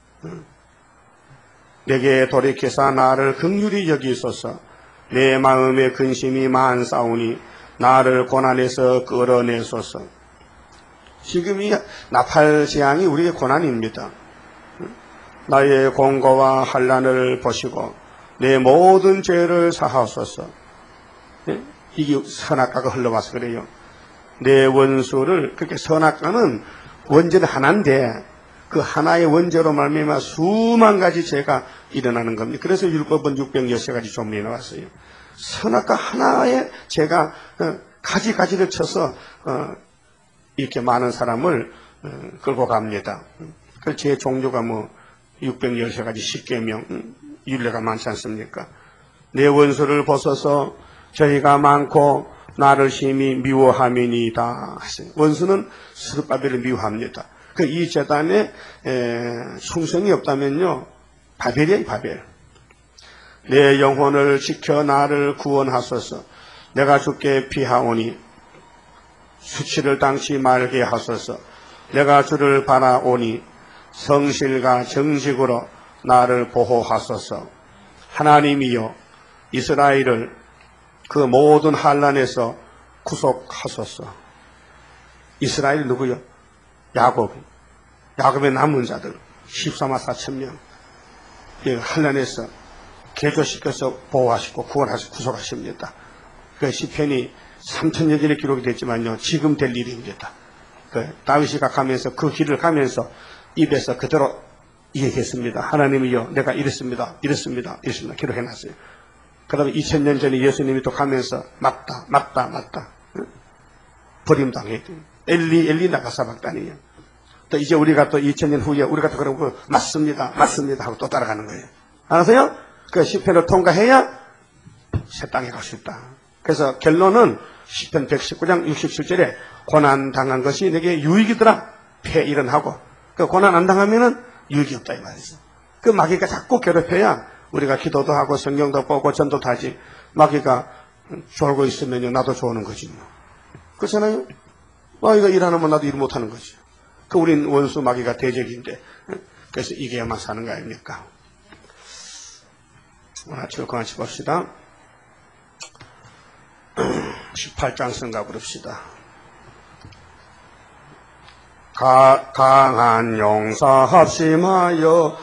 내게 돌이켜서 나를 긍휼히 여기소서. 내 마음의 근심이 많사오니 나를 고난에서 끌어내소서. 지금 이 나팔 재앙이 우리의 고난입니다. 나의 공고와 환난을 보시고 내 모든 죄를 사하소서. 이게 선악과가 흘러와서 그래요. 내 원수를 그렇게 선악과는 원죄는 하나인데 그 하나의 원죄로 말미암아 수만 가지 죄가 일어나는 겁니다. 그래서 율법은 606가지 조문이 나왔어요. 선악과 하나의 죄가 가지가지를 쳐서 이렇게 많은 사람을 끌고 갑니다. 그 죄 종류가 뭐 613가지 10계명 율례가 많지 않습니까? 내 원수를 벗어서 저희가 많고 나를 심히 미워함이니이다. 원수는 스룹바벨을 미워합니다. 그 이 제단에 충성이 없다면요 바벨이에요 바벨. 내 영혼을 지켜 나를 구원하소서. 내가 주께 피하오니 수치를 당치 말게 하소서. 내가 주를 바라오니 성실과 정직으로 나를 보호하소서. 하나님이여 이스라엘을 그 모든 환난에서 구속하소서. 이스라엘 누구요? 야곱의 남은 자들 14만 4천 명 환난에서 개조시켜서 보호하시고 구원하시고 구속하십니다. 그 시편이 3,000년 전에 기록이 됐지만요, 지금 될 일입니다. 다윗이 가면서 그 길을 가면서 입에서 그대로 얘기했습니다. 하나님이여 내가 이랬습니다 기록해놨어요. 그 다음에 2000년 전에 예수님이 또 가면서 맞다 버림당했대. 엘리 나가사박다니요. 또 이제 우리가 또 2000년 후에 우리가 또 그러고 맞습니다 하고 또 따라가는 거예요. 알았어요? 그 시편을 통과해야 새 땅에 갈 수 있다. 그래서 결론은 시편 119장 67절에 고난 당한 것이 내게 유익이더라. 폐일은 그 고난 안 당하면은 유익이 없다 이 말이죠. 그 마귀가 자꾸 괴롭혀야 우리가 기도도 하고 성경도 보고 전도도 하지. 마귀가 졸고 있으면요 나도 좋아하는 거지 뭐. 그렇잖아요. 마귀가 일 안 하면 나도 일 못하는 거지. 그 우린 원수 마귀가 대적인데 그래서 이겨야만 사는 거 아닙니까? 오늘 아침에 같이 봅시다. 18장 성가 부릅시다. 강한 용사 합심하여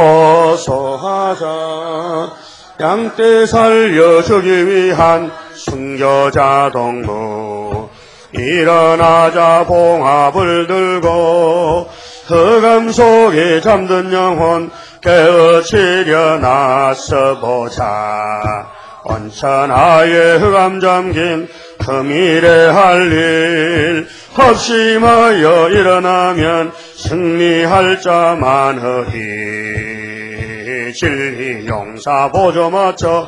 호소하자. 양떼 살려주기 위한 순교자 동무. 일어나자 봉합을 들고 흑암 속에 잠든 영혼 깨우치려 나서보자. 원천하에 흑암 잠긴 금일에 할 일 합심하여 일어나면 승리할 자만으리. 진리 용사 보조 맞춰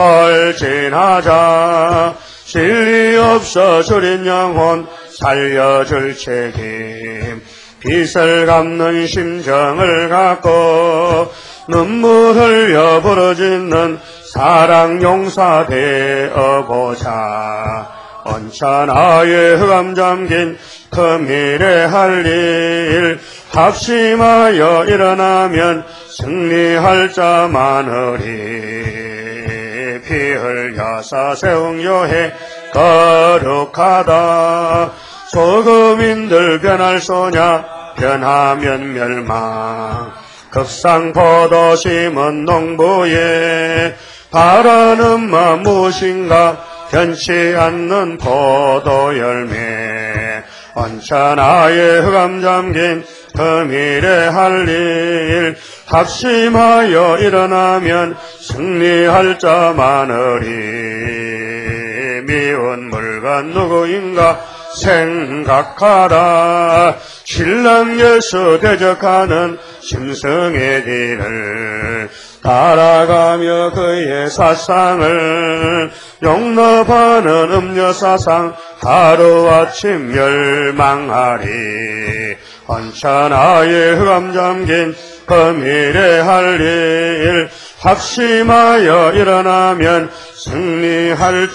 돌진하자. 진리 없어 줄인 영혼 살려줄 책임. 빛을 갚는 심정을 갖고 눈물 흘려 부르짖는 사랑 용사 되어보자. 언천하에 흑암 잠긴 금일에 할 일 합심하여 일어나면 승리할 자만으리. 피 흘려서 세운 교회 거룩하다. 소금인들 변할 소냐 변하면 멸망. 급상 포도 심은 농부에 바라는 마음 무엇인가 변치 않는 포도 열매. 언천하에 흑암 잠긴 금일에 할 일 합심하여 일어나면 승리할 자만으리. 미운 물건 누구인가 생각하라. 신랑 예수 대적하는 심성의 길을 따라가며 그의 사상을 용납하는 음녀사상 하루아침 멸망하리. 언천하에 흑암 잠긴 금일에 할 일 합심하여 일어나면 승리할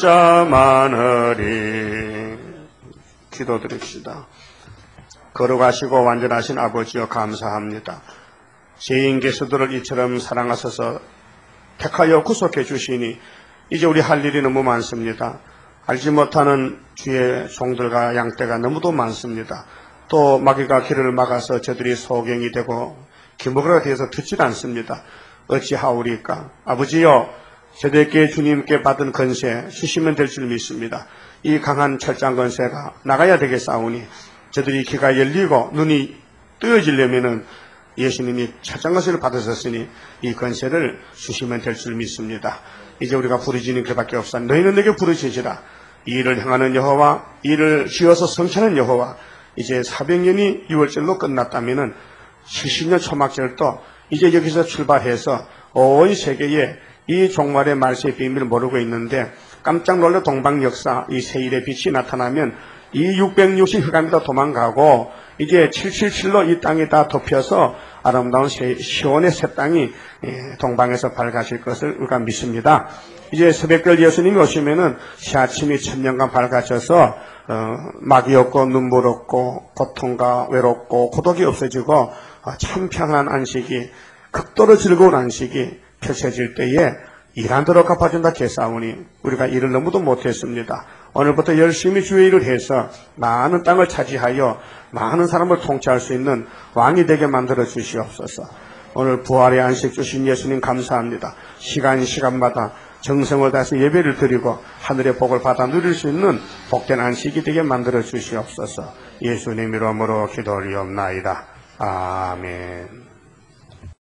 자만으리. 기도드립시다. 거룩하시고 완전하신 아버지여 감사합니다. 죄인 개수들을 이처럼 사랑하셔서 택하여 구속해 주시니 이제 우리 할 일이 너무 많습니다. 알지 못하는 주의 종들과 양떼가 너무도 많습니다. 또 마귀가 길을 막아서 저들이 소경이 되고 기먹으라 되어서 듣질 않습니다. 어찌하오리까? 아버지여, 저들께 주님께 받은 건세 주시면 될 줄 믿습니다. 이 강한 철장 건세가 나가야 되겠사오니 저들이 귀가 열리고 눈이 뜨여지려면은 예수님이 철장 건세를 받으셨으니 이 건세를 주시면 될 줄 믿습니다. 이제 우리가 부르짖는 그밖에 없사. 너희는 내게 부르짖으라. 이 일을 행하는 여호와, 이 일을 지어서 성취하는 여호와. 이제 400년이 6월절로 끝났다면은 70년 초막절도 이제 여기서 출발해서 온 세계에 이 종말의 말세의 비밀을 모르고 있는데 깜짝 놀라 동방 역사 이 세일의 빛이 나타나면 이 660 흑암이 다 도망가고 이제 777로 이 땅이 다 덮여서 아름다운 시온의 새 땅이 동방에서 밝아질 것을 우리가 믿습니다. 이제 새벽별 예수님이 오시면은 새 아침이 천년간 밝아져서 막이 없고 눈물 없고 고통과 외롭고 고독이 없어지고 참 평안한 안식이 극도로 즐거운 안식이 펼쳐질 때에 이란대로 갚아준다 개싸우니 우리가 일을 너무도 못했습니다. 오늘부터 열심히 주의 일을 해서 많은 땅을 차지하여 많은 사람을 통치할 수 있는 왕이 되게 만들어 주시옵소서. 오늘 부활의 안식 주신 예수님 감사합니다. 시간마다 정성을 다해서 예배를 드리고 하늘의 복을 받아 누릴 수 있는 복된 안식이 되게 만들어 주시옵소서. 예수님 이름으로 기도 올리옵나이다. 아멘.